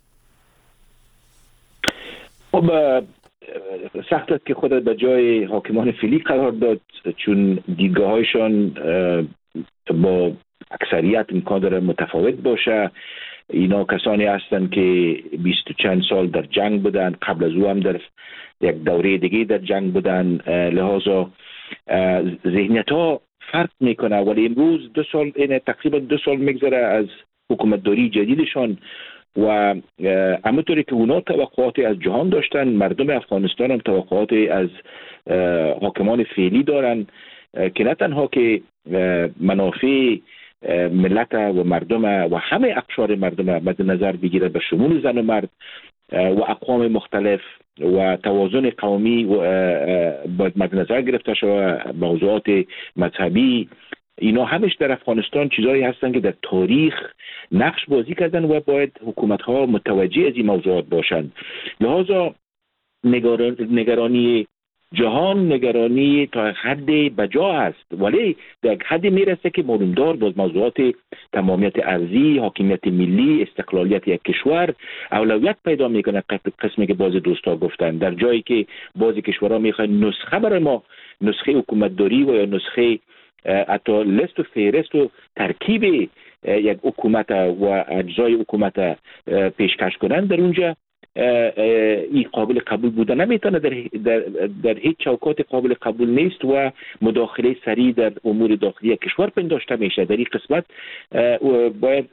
خب سخت است که خود به جای حاکمان فعلی قرار داد، چون دیدگاه هایشان با اکثریت امکان داره متفاوت باشه. اینا کسانی هستند که 20 چند سال در جنگ بودن، قبل از او هم در یک دوره دیگه در جنگ بودن، لحاظا ذهنیت ها فرق میکنه. ولی امروز تقریبا 2 سال میگذره از حکومت داری جدیدشان و همونطوری که اونا توقعاتی از جهان داشتن، مردم افغانستان هم توقعاتی از حاکمان فعلی دارن که نه تنها که منافع ملت و مردم و همه اقشار مردم مد نظر بگیره به شمول زن و مرد و اقوام مختلف و توازن قومی باید مد نظر گرفته شود. موضوعات مذهبی اینا همش در افغانستان چیزایی هستن که در تاریخ نقش بازی کردن و باید حکومت ها متوجه از این موضوعات باشند. لذا نگرانی جهان نگرانی تا حد بجا است، ولی در حدی میرسه که معلومدار باز موضوعات تمامیت ارضی، حاکمیت ملی، استقلالیت یک کشور اولویت پیدا میکنه. قسمی که باز دوستا گفتن، در جایی که بعضی کشورها میخوان نسخه برای ما، نسخه حکومت داری و یا نسخه حتی لست و فهرست و ترکیب یک حکومت و اجزای حکومت پیشکش کنن، در اونجا این قابل قبول بودن نمیتونه. در هیچ چوکات قابل قبول نیست و مداخله سریع در امور داخلی کشور پنداشته میشه. در این قسمت باید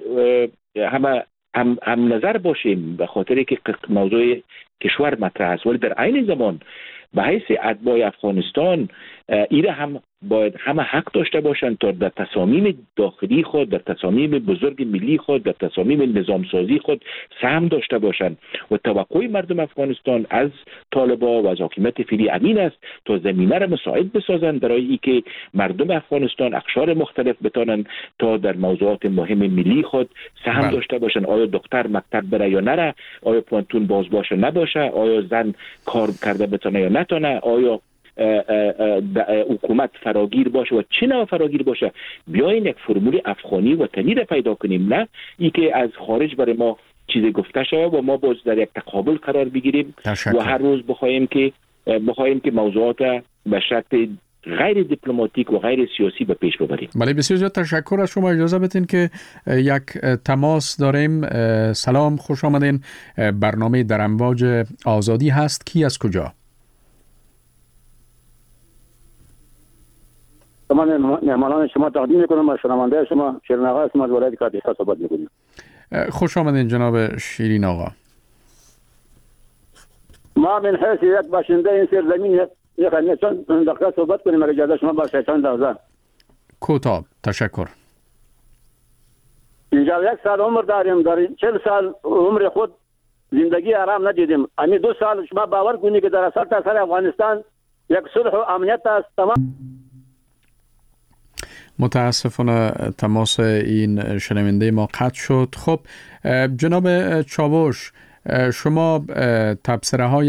هم نظر باشیم به خاطر که موضوع کشور مطرح است، ولی در عین زمان به حیث اتباع افغانستان ایره هم باید همه حق داشته باشند تا در تصامیم داخلی خود، در تصامیم بزرگ ملی خود، در تصامیم نظامسازی خود سهم داشته باشند. و توقع مردم افغانستان از طالبان و از حاکمیت فعلی امین است تا زمینه را مساعد بسازند برای اینکه مردم افغانستان اقشار مختلف بتانند تا در موضوعات مهم ملی خود سهم داشته باشند. آیا دختر مکتب بره یا نره، آیا پانتون باز باشه نباشه، آیا زن کار کرده بتونه یا نتونه، آیا حکومت فراگیر باشه و چه نوع فراگیر باشه. بیاین یک فرمول افغانی وطنی را پیدا کنیم، نه ای که از خارج برای ما چیزی گفته شود و ما باز در یک تقابل قرار بگیریم و هر روز بخوایم که موضوعات به شکل غیر دیپلماتیک و غیر سیاسی به پیش ببریم. بله بسیار زیاد تشکر از شما. اجازه بدین که یک تماس داریم. سلام، خوش آمدین. برنامه در امواج آزادی هست. کی از کجا؟ من مهمانان شما تقدیم میکنم و شنونده شما شیرین آقا هستم از ولایت کاتیسا صحبت میکنیم. خوش آمدین جناب شیرین آقا. ما من حیث یک باشنده این سرزمین یک چند دقیقه صحبت کنیم اگه اجازه شما باشه. چند لحظه کوتاه. تشکر. اینجا 1 سال عمر داریم، در 40 سال عمر خود زندگی آرام ندیدیم. همین 2 سال شما باور کنید که در سرتاسر افغانستان یک صلح و امنیت است. تمام متاسفانه تماس این شنونده ما قطع شد. خب جناب چاوش، شما تبصره های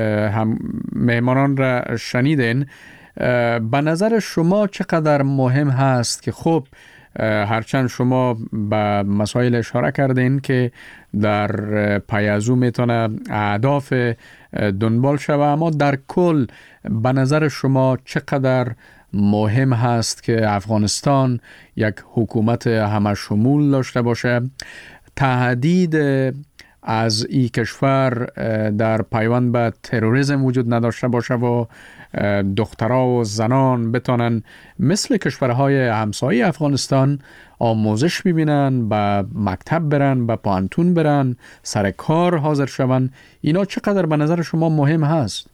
مهمانان را شنیدین. به نظر شما چقدر مهم هست که خب هرچند شما به مسائل اشاره کردین که در پی از او میتونه اهداف دنبال شود، اما در کل به نظر شما چقدر مهم هست که افغانستان یک حکومت همشمول داشته باشه، تهدید از این کشور در پیوند به تروریسم وجود نداشته باشه و دخترها و زنان بتونن مثل کشورهای همسایه افغانستان آموزش ببینن، به مکتب برن، به پانتون برن، سر کار حاضر شون؟ اینا چقدر به نظر شما مهم هست؟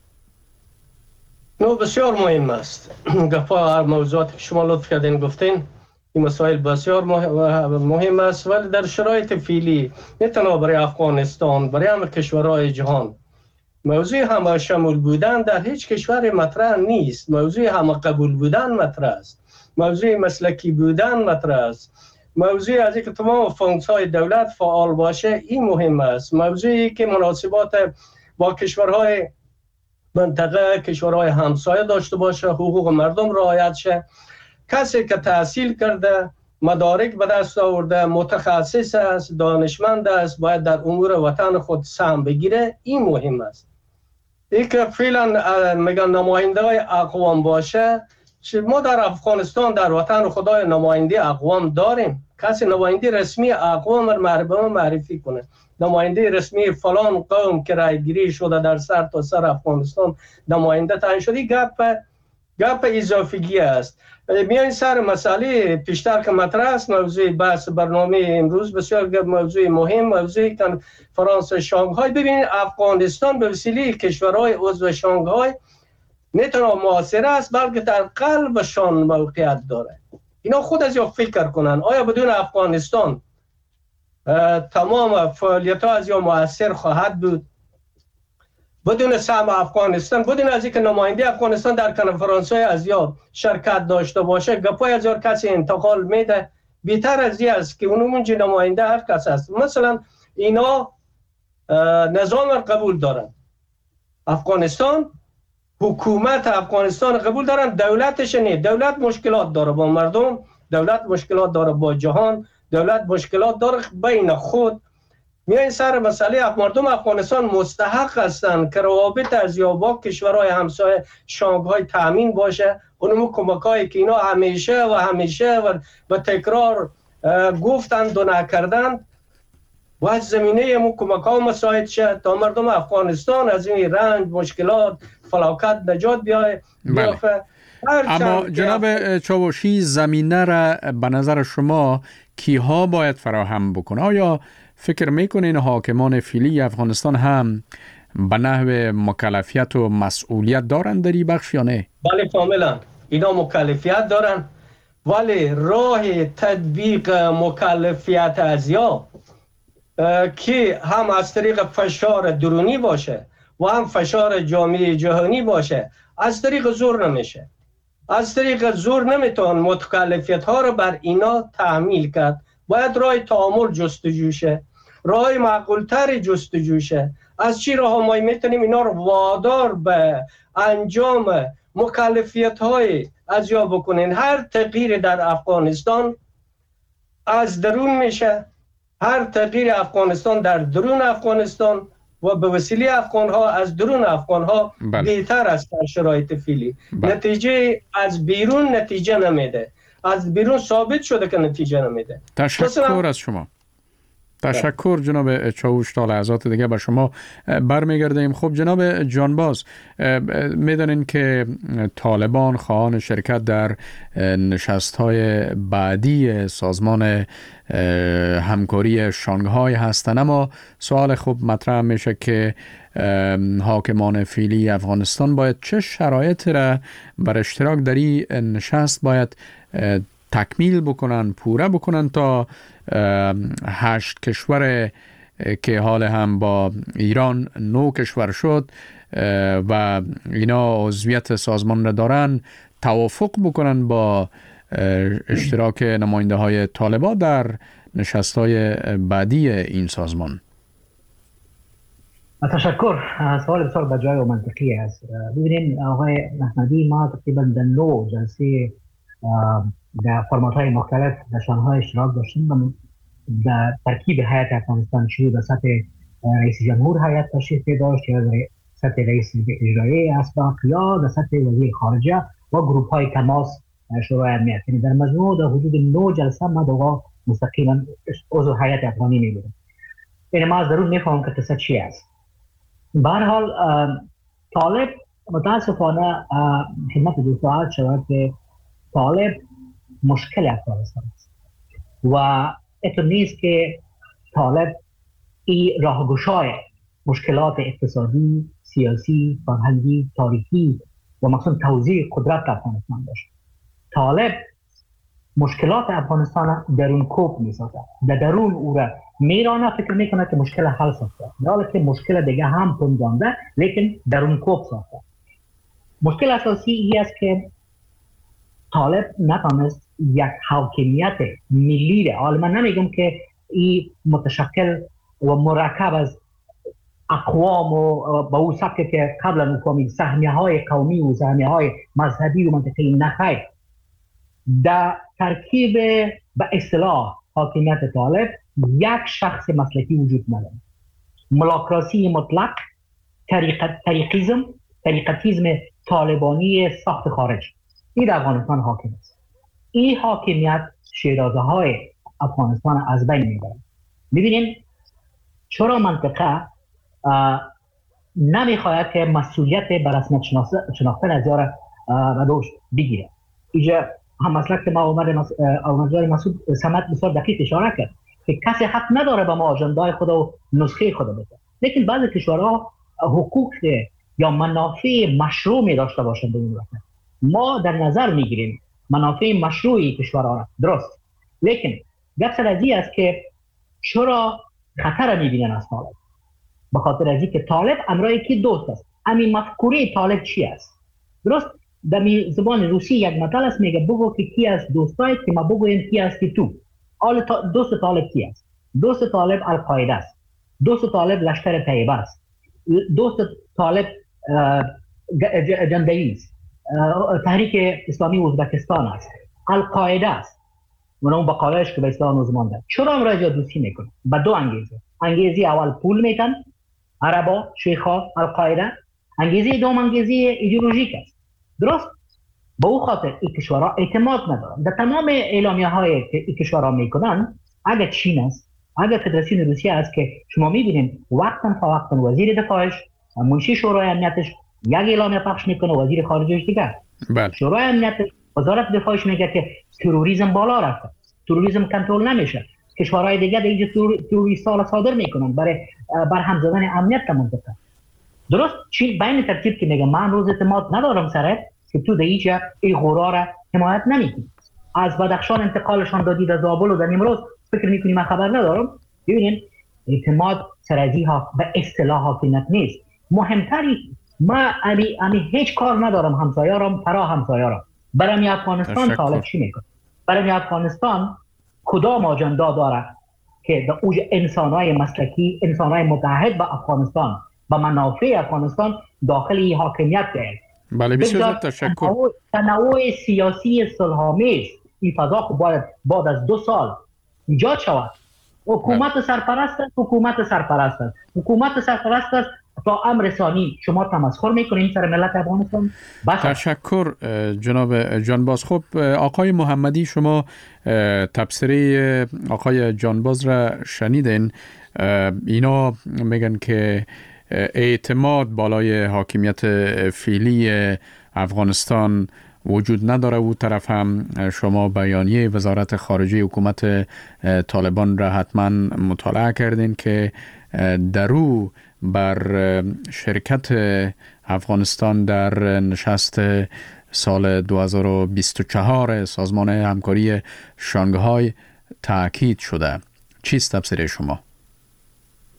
بسیار مهم است. گفت موضوعات که شما لطف کردین گفتین این مسائل بسیار مهم است، ولی در شرایط فعلی نه تنها برای افغانستان، برای همه کشورهای جهان موضوع همه شمول بودن در هیچ کشور مطرح نیست. موضوع همه قبول بودن مطرح است، موضوع مسلکی بودن مطرح است، موضوع از اینکه تمام فونکس‌های دولت فعال باشه این مهم است، موضوعی که مناسبات با کشورهای منطقه، کشورهای همسایه داشته باشه، حقوق مردم رعایت شه. کسی که تحصیل کرده، مدارک به دست آورده، متخصص است، دانشمند است، باید در امور وطن خود سهم بگیره. این مهم است. این که فعلا میگن نماینده های اقوام باشه، ما در افغانستان در وطن خدای نماینده اقوام داریم. کسی نماینده رسمی اقوام معرفی کنه، نماینده رسمی فلان قوم که رای گیری شده در سر تا سر افغانستان نماینده تعیین شده، گپ اضافگی است. میان سر مسئله پیشتر که مطرح است، موضوع بحث برنامه امروز بسیار موضوع مهم، موضوع کنفرانس شانگهای. ببینید افغانستان به وسیله کشورهای عضو شانگهای نه تنها معاصر است بلکه در قلبشان موقعیت داره. اینا خود از یا فکر کنن آیا بدون افغانستان تمام فعالیت ها از یا مؤثر خواهد بود؟ بدون سهم افغانستان، بدون از اینکه نماینده افغانستان در کنفرانس های از یا شرکت داشته باشه، گپای از یا کسی انتقال میده. بیتر از این است که اونمون نماینده هر کس است. مثلا اینا نظام را قبول دارن، افغانستان حکومت افغانستان قبول دارن، دولتش نه. دولت مشکلات داره با مردم، دولت مشکلات داره با جهان، دولت مشکلات داره بین خود. میای سر مسئله مردم افغانستان مستحق هستند که روابط از یا با کشورهای همسایه شانگهای تامین باشه. اونمو کمکایی که اینا همیشه و تکرار گفتند و نکردند باید زمینه مو کمک‌ها مساعد شد تا مردم افغانستان از این رنج، مشکلات، فلاکت نجات بیافته. اما جناب چاوشی، زمینه را به نظر شما کیها باید فراهم بکنه؟ آیا فکر میکنین حاکمان فعلی افغانستان هم به نحو مکلفیت و مسئولیت دارن در این بخش یا نه؟ بله کاملا اینا مکلفیت دارن، ولی راه تطبیق مکلفیت از یا که هم از طریق فشار درونی باشه و هم فشار جامعه جهانی باشه، از طریق زور نمیشه. از طریق زور نمیتون مکلفیت ها رو بر اینا تحمیل کرد. باید راه تعامل جستجو شه، راه معقولتر جستجو شه. از چی راه ما میتونیم اینا رو وادار به انجام مکلفیت های از یا بکنین؟ هر تغییر در افغانستان از درون میشه، هر تغییر افغانستان در درون افغانستان و به وسیله افغان ها از درون افغان ها بهتر است در شرایط فعلی. نتیجه از بیرون نتیجه نمیده، از بیرون ثابت شده که نتیجه نمیده. تشکر از شما. تشکر جناب چاوش. تا لحظات دیگه به شما برمیگردیم. خب جناب جانباز، میدانین که طالبان خواهان شرکت در نشست‌های بعدی سازمان همکاری شانگهای هستند، اما سوال خوب مطرح میشه که حاکمان فعلی افغانستان باید چه شرایط را بر اشتراک در این نشست باید تکمیل بکنن، پوره بکنن تا 8 کشور که حال هم با ایران 9 کشور شد و اینا عضویت سازمان را دارن، توافق بکنن با اشتراک نماینده های طالبان در نشست های بعدی این سازمان؟ تشکر. سوال بسیار بجای و منطقی است. ببینید آقای محمدی، ما تقریبا در 9 جلسه در فرمات های مختلف در شانهای اشتراک داشتیم. در ترکیب هیئت افغانستان شروع به سطح رئیس جمهور هیئت تشریف داشت، یا در سطح رئیس اجرایی اسبق، یا در سطح وزیر خارجه و گروپ های تماس شورای امنیت. یعنی در مجموع در حدود 9 جلسه ما دوغا مستقیما عضو هیئت افغانی می‌بودیم. یعنی ما ضرور می‌فهمیم که قصه چی است. به هر حال طالب متاسفانه خدمت دوستان عرض شود که طالب مشکل افغانستان است و اینطور نیست که طالب این راهگشای مشکلات اقتصادی، سیاسی، فرهنگی، تاریخی و مخصوصا توزیع قدرت افغانستان داشت. طالب مشکلات افغانستان درون کوب می‌سازد، در درون او را میرانه، فکر میکنه که مشکل حل ساخته، در حالی که مشکل دیگه هم پنجانده لیکن درون کوب ساخته. مشکل اساسی این است که طالب نتانست یک حاکمیت ملی را، حالا من نمیگم که این متشکل و مرکب از اقوام و با او سبک که قبلا می‌فهمید سهمیه های قومی و سهمیه های مذهبی و منطقی، نخیر. در ترکیب به اصطلاح حاکمیت طالب یک شخص مسلکی وجود نداره. ملاکراسی مطلق، طریقتیزم طالبانی ساخت خارج، این در افغانستان حاکم است. این حاکمیت شیرازه های افغانستان از بین میبره. ببینید چرا منطقه نمیخواهد که مسئولیت بر رسمیت شناختن از یار ردوش بگیره. اینجا هم مسئله که ما آمدجای مسعود سمت بسیار دقیق اشاره کرد که کسی حق نداره به ما آجندای خود و نسخه خود بده. لیکن بعضی کشورها حقوق یا منافع مشروع می داشته باشند. ما در نظر میگیریم منافع مشروعی کشورها را، درست، لیکن گپ سر از این است که چرا خطر میبینن از طالب؟ به خاطر از که طالب امرای که دوست است. همین مفکوره طالب چی است؟ درست، در زبان روسی یک مثل است، میگه بگو که کی است دوستایت که ما بگویم کی است که تو. دوست طالب کی است؟ دوست طالب القاعده است. دوست طالب لشکر طیبه است. دوست طالب جندئی است. تحریک اسلامی ازبکستان است. القاعده است. و اون بقایاش که به اسلام نزمانده. چرا امراج دوستی میکنه؟ به دو انگیزه. انگیزه اول پول میتن، عربا، شیخا، القاعده. انگیزه دوم انگیزه ایدئولوژیک است. درست؟ به او خاطر این کشورها اعتماد ندارن. در تمام اعلامیه های که این کشورها میکنن، اگر چین است، اگر فدراسیون روسیه است که شما میبینید وقتا فوقتا وزیر دفاعش، منشی شورای امنیتش یک اعلامیه پخش میکنه، وزیر خارجهش دیگر. شورای امنیت وزارت دفاعش میگه که تروریسم بالا رفته، تروریسم کنترل نمیشه. کشورهای دیگه در اینجا تروریستا صادر میکنن برای برهم زدن امنیت منطقه. درست؟ چین بین ترتیب که میگه من روز اعتماد ندارم سره که تو در اینجا این غورا را حمایت نمیکنی. از بدخشان انتقالشان دادید از زابل و در نیمروز فکر میکنی من خبر ندارم. ببینید اعتماد سرازی ها به اصطلاح حاکمیت نیست. مهمتری ما امی هیچ کار ندارم همسایارم پرا همسایارم. برای افغانستان طالب چی میکنه؟ برای افغانستان کدام آجندا داره که در اوج انسانهای مسلکی، انسانهای متحد به افغانستان و منافع افغانستان داخل این حاکمیت داره. بله بسیار تشکر. تنوع سیاسی صلح‌آمیز این فضا خب باید بعد از 2 سال ایجاد شود. حکومت سرپرست است، حکومت سرپرست است تا امر ثانی شما تمسخر میکنین سر ملت افغانستان. تشکر جناب جانباز. خب آقای محمدی، شما تبصره آقای جانباز را شنیدین. اینا میگن که اعتماد بالای حاکمیت فعلی افغانستان وجود نداره. او طرف هم شما بیانیه وزارت خارجه حکومت طالبان را حتما مطالعه کردین که در او بر شرکت افغانستان در نشست سال 2024 سازمان همکاری شانگهای تاکید شده. چیست تبصره شما؟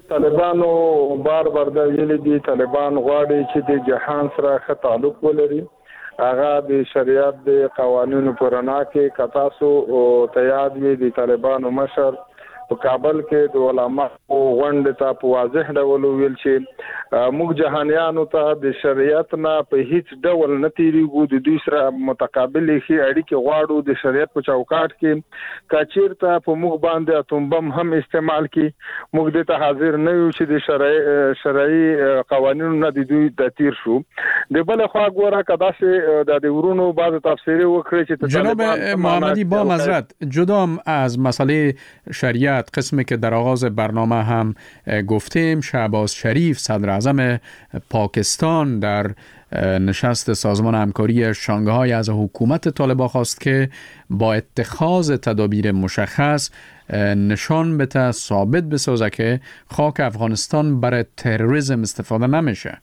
طالبانو بار دا ویلي دي طالبان غواړي چې د جهان سره ښه تعلق ولري، هغه د شریعت د قوانینو پر رڼا کې کتاسو ته یاد وي د طالبانو مشر په کابل کې د علماء غونډه ته په واضح ډول ویل چې موږ جهانیانو ته د شریعت نه په هیڅ ډول نه تیریږو، د دوی سره متقابل ښې اړیکې غواړو، د شریعت په چوکاټ کې کچیرته په موږ باندې اتوم بم هم استعمال کی موږ د ته حاضر نه یو چې د شرعي قوانینو نه د دوی د تیر شو. د بل خوا ګوره کدا چې د ورونو بعض تفسیری وکړي چې جناب محمدی با معذرت جدا از مسئله شریعت قسمی که در آغاز برنامه هم گفتیم، شهباز شریف صدر اعظم پاکستان در نشست سازمان همکاری شانگهای از حکومت طالبان خواست که با اتخاذ تدابیر مشخص نشان بده ثابت بسازه که خاک افغانستان برای تروریسم استفاده نمیشه.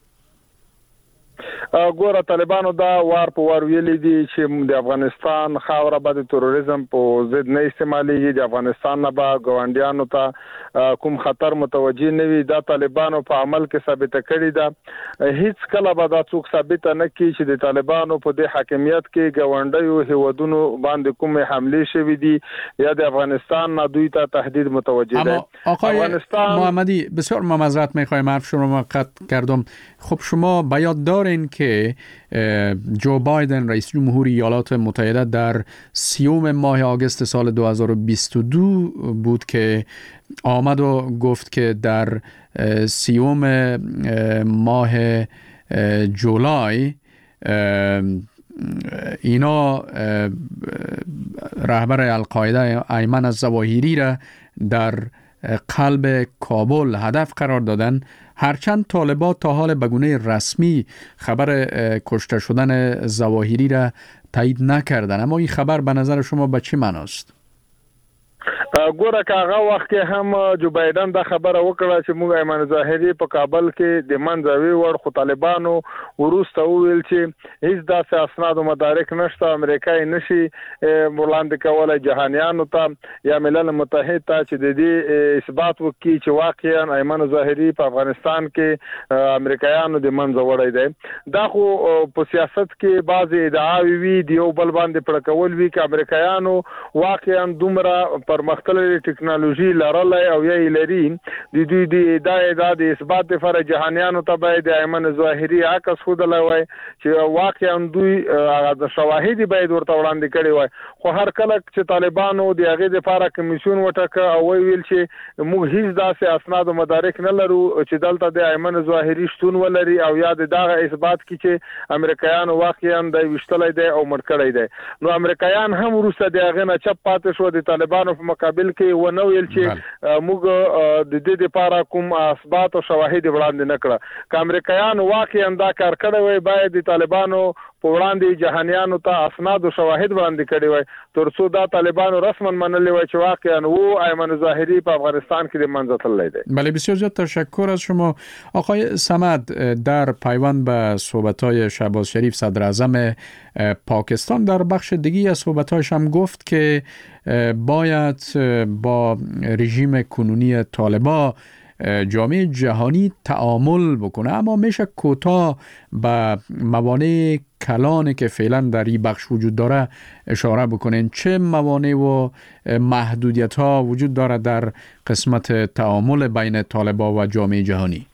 ګوره طالبانو دا وار په وار ویلي دي چې د افغانستان خاوره به د تروریزم په ضد نه استعمالېږي، د افغانستان نه به ګاونډیانو ته کوم خطر متوجه نه وي. دا طالبانو په عمل کې ثابته کړې ده. هیڅ کله به دا څوک ثابته نه کړي چې د طالبانو په دې حاکمیت کې ګاونډیو هیوادونو باندې کومې حملې شوې دي یا د افغانستان نه دوی ته تهدید متوجه ده. آقای محمدی بسیار معذرت می‌خوایم حرف شما قطع کردم. خب شما به یاد دارین که جو بایدن رئیس جمهور ایالات متحده در 30 ماه آگوست سال 2022 بود که آمد و گفت که در 30 ماه جولای اینا رهبر القاعده ایمن الظواهری را در قلب کابل هدف قرار دادن، هرچند طالبان تا حال به گونه رسمی خبر کشته شدن ظواهری را تایید نکردن، اما این خبر به نظر شما به چه معناست؟ ګوره که هغه وخت کې هم جو بایدن دا خبره وکړه چې موږ ایمن ظاهري په کابل کې د منځوي وړ خو طالبانو وروسته وویل چې هیڅ داسې اسناد او مدارک نشته، امریکا یې نشي وړاندې کولی جهانیانو ته یا ملل متحد ته چې د دې اثبات وکړي چې واقعا ایمن ظاهري په افغانستان کې امریکایانو د منځه وړی دی. دا خو په سیاست کې بعضې ادعاوې وي د یو بل باندې پړکول وي چې امریکایانو واقعا دومره پرمختللې ټکنالوژي لرلای او یا لري د دوی د د اثبات لپاره جهانیانو ته باید ایمن ظاهري عکس خودلای وای چې واقعا دوی د شواهد باید ورته وړاندې کړي وای. خو هر کله چې طالبانو د هغې لپاره کمیسیون وټاکه او ویل چې موږ هیڅ داسې اسناد او مدارک نه لرو چې دلته د ایمن ظاهري شتون ولري او یا دغه اثبات کړي چې امریکایانو واقعا د وشتلای دی او مړ کړی دی، نو امریکایان هم وروسته د هغې نه چپ پاتې شو، د طالبانو په مقابل کې ونه ویل چې موږ د دې لپاره کوم اثبات او شواهد وړاندې نه کړه. که امریکایانو واقعا دا کار کړی وای باید د طالبانو په وړاندې جهانیانو ته اسناد او شواهد وړاندې کړي وای ترڅو دا طالبانو رسما منلي وای چې واقعا او ایمن ظاهري په افغانستان کې د منځه تللی دی. بله بسیار زیاد تشکر از شما. آقای صمد، در پیوند به صحبت‌های شهباز شریف صدر اعظم پاکستان در بخش دیگی از صحبت‌هایش هم گفت که باید با رژیم کنونی طالبان جامعه جهانی تعامل بکنه، اما میشه کوتاه به موانع کلانی که فعلا در این بخش وجود داره اشاره بکنین؟ چه موانع و محدودیت ها وجود داره در قسمت تعامل بین طالبان و جامعه جهانی؟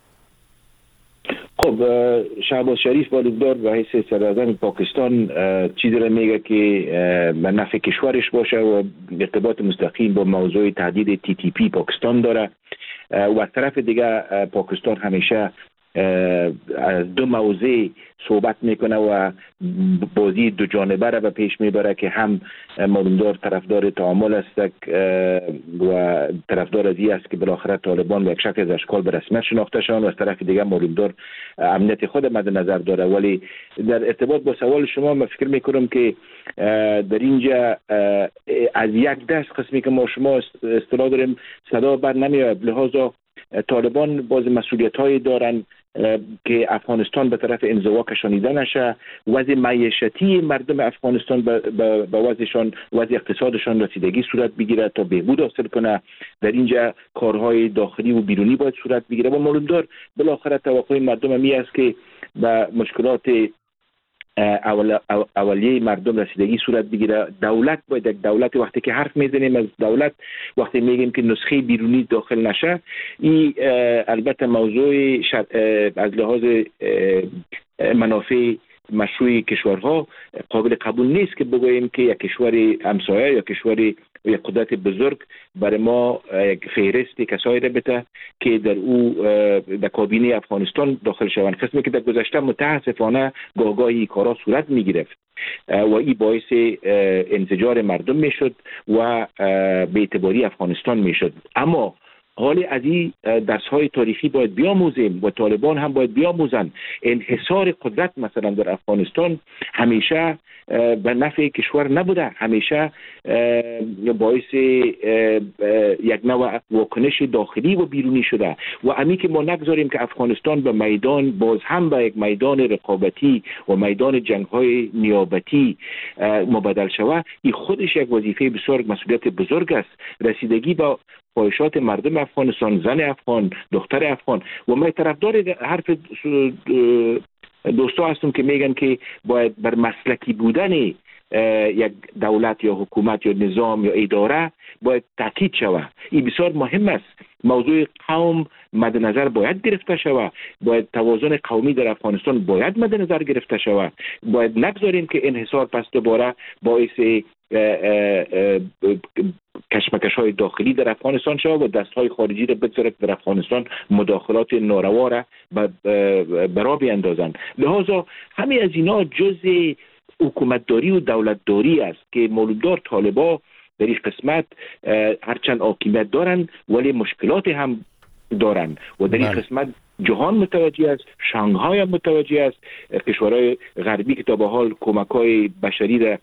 خب شهباز شریف بالودار به حیث صدراعظم پاکستان چیزی را میگه که به نفع کشورش باشه و ارتباط مستقیم با موضوع تهدید TTP پاکستان داره و از طرف دیگه پاکستان همیشه از دو موضوع صحبت میکنه و بازی دو جانبه را به پیش میبره که هم مولومدار طرفدار تعامل است و طرفدار از این است که بالاخره طالبان به یک شکل از اشکال به رسمیت شناخته شوند و از طرف دیگه مولومدار امنیت خود مد نظر داره. ولی در ارتباط با سوال شما من فکر میکنم که در اینجا از یک دست قسمی که ما شما اصطلاح داریم صدا بر نمیاد، لحاظا طالبان باز مسئولیت‌های دارن که افغانستان به طرف انزوا کشانیده نشه، وضع معیشتی مردم افغانستان به وضعشان، وضع اقتصادشان رسیدگی صورت بگیره تا بهبود حاصل کنه. در اینجا کارهای داخلی و بیرونی باید صورت بگیره و معلوم دار بالاخره توقع مردم همی است که به مشکلات اولیه مردم رسیدگی صورت بگیره. دولت باید یک دولت، وقتی که حرف میزنیم از دولت، وقتی میگیم که نسخه بیرونی داخل نشه، این البته موضوع از لحاظ منافع مشروع کشورها قابل قبول نیست که بگوییم که یک کشور همسایه یا کشور یک قدرت بزرگ برای ما یک فهرست کسایی را بده که در او در کابینه افغانستان داخل شوند. قسمی که در گذشته متاسفانه گاهی کارا صورت می گرفت و این باعث انزجار مردم می شد و به اعتباری افغانستان می شد. اما حالی از این درس‌های تاریخی باید بیاموزیم و طالبان هم باید بیاموزن. انحصار قدرت مثلا در افغانستان همیشه به نفع کشور نبوده، همیشه باعث یک نوع واکنش داخلی و بیرونی شده و امی که ما نگذاریم که افغانستان به میدان باز هم به یک میدان رقابتی و میدان جنگ‌های نیابتی مبدل شود، این خودش یک وظیفه بسیار مسئولیت بزرگ است. رسیدگی با خواهشات مردم افغانستان، زن افغان، دختر افغان. و من طرفدار حرف دوستا هستم که میگن که باید بر مسلکی بودن یک دولت یا حکومت یا نظام یا اداره باید تاکید شود. این بسیار مهم است. موضوع قوم مد نظر باید گرفته شود، باید توازن قومی در افغانستان باید مد نظر گرفته شود. باید نگذاریم که انحصار پس دوباره باعث کشمکش‌های داخلی در افغانستان شود و دست‌های خارجی را بگذارد در افغانستان مداخلات ناروا را برا بیندازند. لذا همه از اینا جزء حکومتداری و دولتداری است که مولوددار طالبا در این قسمت هرچند حاکمیت دارند ولی مشکلات هم دارند و در این قسمت جهان متوجه است، شانگهای هم متوجه است، کشورهای غربی که تا به حال کمک‌های بشری را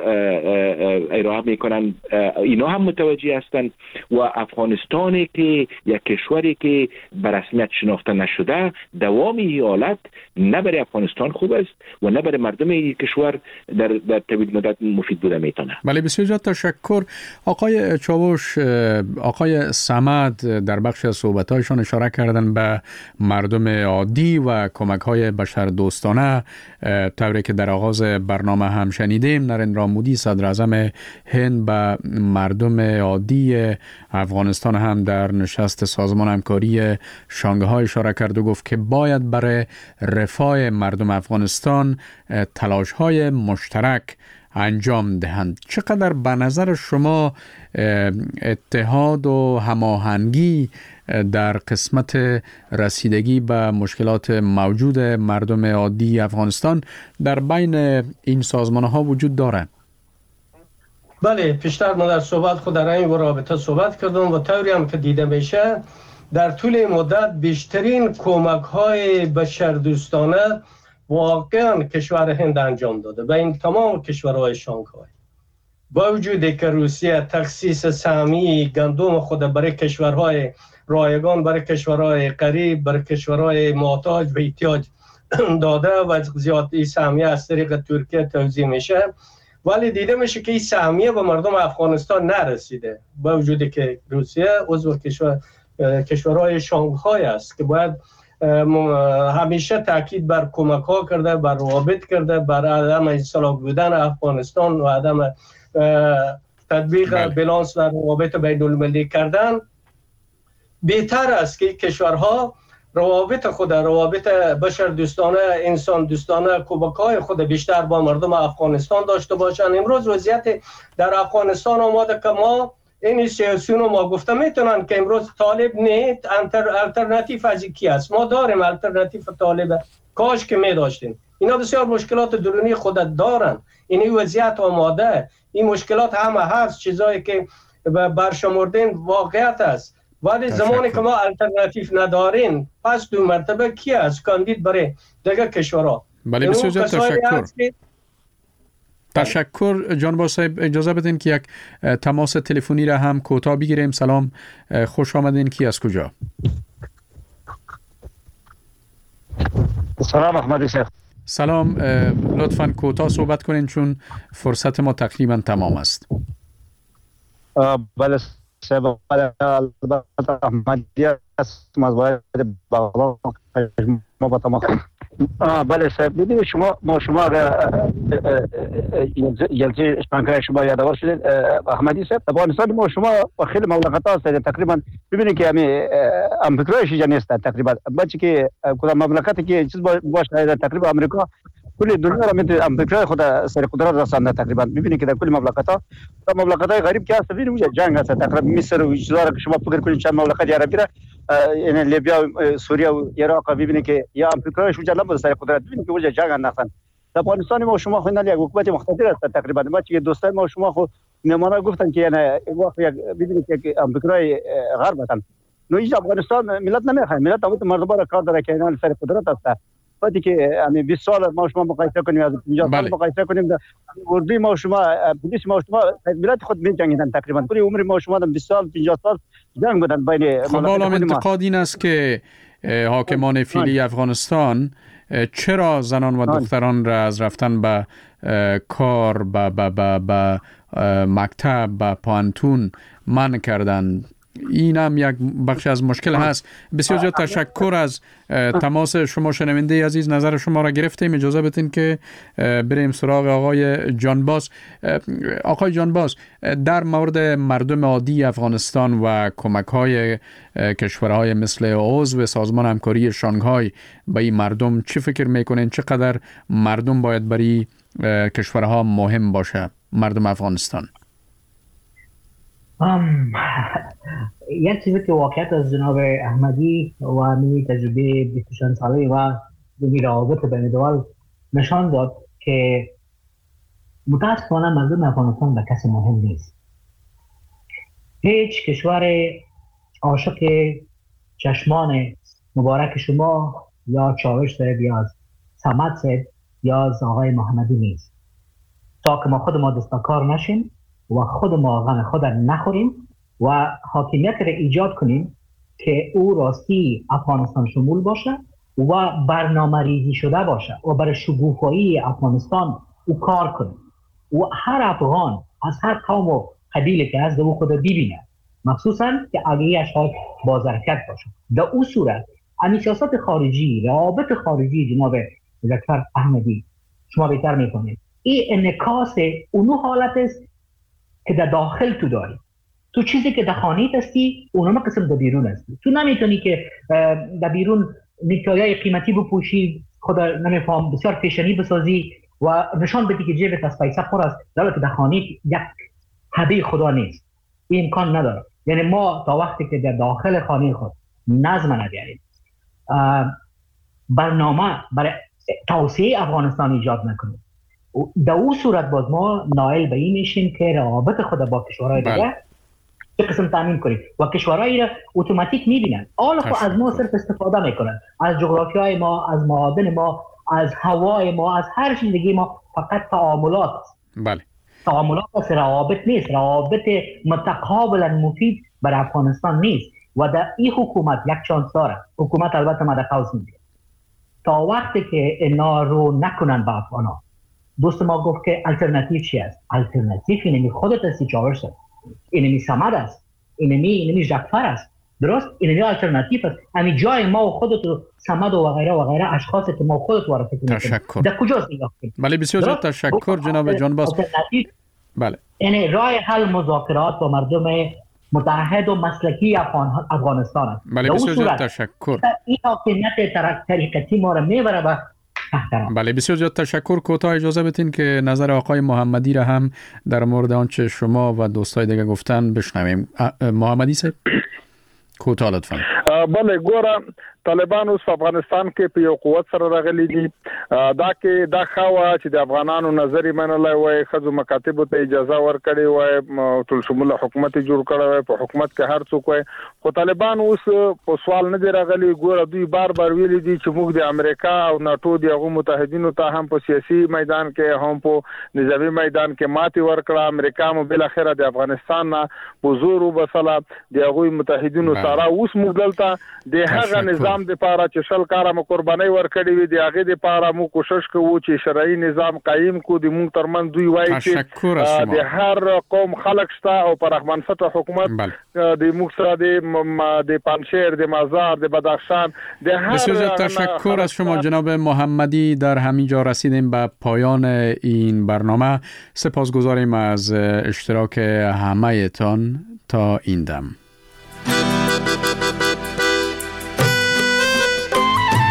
ارائه میکنن اینا هم متوجه هستند و افغانستانی که یک کشوری که به رسمیت شناخته نشده، دوام این حالت نه برای افغانستان خوب است و نه برای مردم این کشور در طویل مدت مفید بوده میتونه. بله، بسیار زیاد تشکر. آقای چاوش، آقای صمد در بخش از صحبت‌هایشان اشاره کردن به مردم عادی و کمک‌های بشردوستانه، طوری که در آغاز برنامه هم شنیدیم. نریندرا مودی صدر اعظم هند به مردم عادی افغانستان هم در نشست سازمان همکاری شانگهای اشاره کرد و گفت که باید برای رفاه مردم افغانستان تلاش‌های مشترک انجام دهند. چقدر به نظر شما اتحاد و هماهنگی در قسمت رسیدگی به مشکلات موجود مردم عادی افغانستان در بین این سازمان‌ها وجود دارد؟ بله، پیشتر ما در صحبت خود در این رابطه صحبت کردم و طوری هم که دیده میشه در طول مدت بیشترین کمک‌های بشردوستانه واقعا کشور هند انجام داده به این تمام کشورهای شانگهای. با وجودی که روسیه تخصیص سهمی گندم خود برای کشورهای رایگان، برای کشورهای قریب، برای کشورهای محتاج و احتیاج داده و زیادی سهمیه از طریق ترکیه توزیع میشه، ولی دیده میشه که این سهمیه به مردم افغانستان نرسیده. با وجودی که روسیه عضو کشورهای شانگهای است که باید همیشه تاکید بر کمک ها کرده، بر روابط کرده، بر عدم اصلاح بودن افغانستان و عدم تطبیق بلانس و روابط بین المللی کردن. بهتر است که کشورها روابط خود، روابط بشر دوستانه، انسان دوستانه، کمک های خود بیشتر با مردم افغانستان داشته باشند. امروز وضعیت در افغانستان آماده که ما این سیاسیون ما گفته میتونن که امروز طالب نیست، الٹرناتیو از کی است؟ ما داریم الٹرناتیو طالب، کاش که می داشتیم. اینا بسیار مشکلات درونی خود دارن. این وضعیت آماده، این مشکلات همه هست، چیزایی که برشمردین واقعیت است. ولی زمانی که ما الٹرناتیو نداریم، پس دو مرتبه کی است کاندید برای دیگه کشورها؟ بله، بسیار تشکر. تشکر جانباز صاحب. اجازه بدین که یک تماس تلفنی را هم کوتاه بگیریم. سلام، خوش آمدین. کی از کجا؟ سلام احمدی صاحب. سلام، لطفاً کوتاه صحبت کنین چون فرصت ما تقریبا تمام است. بله صاحب، البته احمدی است، مزبای بغلان ما با تمام. بله صاحب، ببینید شما جلسه شنگهای شما یادآور شدید احمدی صاحب. افغانستان ما شما با خیلی مملکت هست تقریبا ببینید که همین امریکایش جا نیست تقریبا، بچه که کدام مملکتی که چیز باشه تقریبا امریکا کل دنیا را میتونه امریکا خود سر قدرت رسانده تقریبا. ببینید که در کل مملکت‌های غریب که هست ببینید جنگ هست تقریبا. مصر و چیزا را که شما فکر کنید چند مملکت عربی را یعنی لیبیا و سوریه و عراق ببینید که یا امریکا شو جلب سر قدرت، ببینید که وجه جنگ انداختن. در افغانستان ما شما خوندن یک حکومت مقتدر است تقریبا. ما که دوستان ما شما خو نمونه گفتن که یعنی وقت ببینید که امریکای غرب هستن. نو اینجا افغانستان ملت نمیخواد، ملت اون مردم را کار داره که اینا سر قدرت است. وقتی که یعنی 20 سال ما شما مقایسه کنیم از 50 سال مقایسه کنیم، اردوی ما شما پلیس ما شما ملت خود می جنگیدن تقریبا. کل عمر ما شما 20 سال 50 سال جنگ بودن بین. خب حالا انتقاد این است که حاکمان فعلی افغانستان چرا زنان و دختران را از رفتن به کار، به مکتب، به پانتون منع کردند. این هم یک بخش از مشکل هست. بسیار زیاد تشکر از تماس شما شنونده عزیز. نظر شما را گرفتیم. اجازه بدین که بریم سراغ آقای جانباز. آقای جانباز، در مورد مردم عادی افغانستان و کمک‌های کشورهای مثل عضو سازمان همکاری شانگهای به این مردم چی فکر میکنین؟ چقدر مردم باید برای کشورها مهم باشه مردم افغانستان؟ یک چیزی که واقعیت از جناب احمدی و می تجربه 24 ساله و می روابط بین دول نشان داد که متاسفانه مردم افغانستان به کسی مهم نیست. هیچ کشور عاشق چشمان مبارک شما یا چاوش صاحب یا صمد صاحب یا از آقای محمدی نیست. تا که ما خود ما دستکار نشیم و خود ما غم خود نخوریم و حاکمیت را ایجاد کنیم که او راستی افغانستان شمول باشه و برنامه ریزی شده باشه و برای شکوفایی افغانستان او کار کنیم و هر افغان از هر قوم و قبیله که از او خود ببینه، مخصوصا که اگه اشخاص بازرکت باشه. در او صورت امی سیاست خارجی، روابط خارجی جناب دکتر احمدی شما بهتر میکنید، این انعکاس اونو حالت است که در داخل تو داری. تو چیزی که در خانه‌ت هستی اونم قسم در بیرون هستی. تو نمیتونی که در بیرون نیکایای قیمتی بپوشی، خود نمیفهم بسیار فیشنی بسازی و نشان بدی که جیبت از پیسه پر است، در حالی که در خانه یک هدیه خدا نیست. این امکان نداره. یعنی ما تا وقتی که در داخل خانه خود نظم نگیریم، برنامه برای توسعه افغانستان ایجاد نکنیم، در اون صورت باز ما نائل به این میشیم که روابط خود با کشورهای دیگه چه قسم تامین کنیم و کشورهایی را اتوماتیک میبینن. حالا خب از ما صرف استفاده میکنن، از جغرافیای ما، از معادن ما، از هوای ما، از هر چیزی ما. فقط تعاملات است. بله، تعاملات است، روابط نیست. روابط متقابلا مفید برای افغانستان نیست و در این حکومت یک چانس داره. حکومت البته ما در قوس میگه تا وقتی که اینا رو نکنن به افغانا. دوست ما گفت که الटरनेटिव چی است؟ الटरनेटिव اینمی خودت هستی چاورش است، اینمی صمد است، اینمی جعفر است. درست؟ اینمی الटरनेटिव است. همین جای ما و خودت و صمد و غیره و غیره اشخاصی که ما خودت وارد کنیم. تشکر. در کجاست نگاه کنیم؟ بله، بسیار زیاد تشکر جناب جانباز. بله. یعنی راه حل مذاکرات با مردم متحد و مسلکی افغانستان است. بله، بسیار زیاد تشکر. این حاکمیت طریقتی ما را میبره به بله، بسیار زیاد تشکر. کوتاه اجازه بدین که نظر آقای محمدی را هم در مورد آنچه شما و دوستای دیگه گفتن بشنویم. محمدی صاحب کوتاه لطفا. بله ګوره طالبان اوس په افغانستان کې په یو قوت سره راغلي دي دا خوا چې د افغانانو نظر منلای وای خزو مکاتب ته اجازه ورکړي وای ټول شموله حکومت جوړ کړی وای په حکومت کې هر څوک وای خو طالبان اوس په سوال نه دی راغلي ګوره دوی بار ویلي دي چې موږ د امریکا او ناتو د هغو متحدینو ته هم په سیاسي میدان کې هم په نظامی میدان کې ماتې ورکړه امریکا مو بل اخره د افغانستان نه په زور وبسله د هغو متحدینو سره اوس موږ دلته د هغه نظام د لپاره چې شل کاره مو قرباني ورکړي وي د هغه د لپاره مو کوشش کوو چې شرعي نظام قائم کو د موږ ترمن دوی وایي چې د هر قوم خلق شته او پر رحمانفت حکومت د موږ سره د پنشیر د مزار د بدخشان د هر بسیار تشکر از شما جناب محمدی. در همین جا رسیدیم به پایان این برنامه. سپاسگزاریم از اشتراک همه‌تان تا این دم.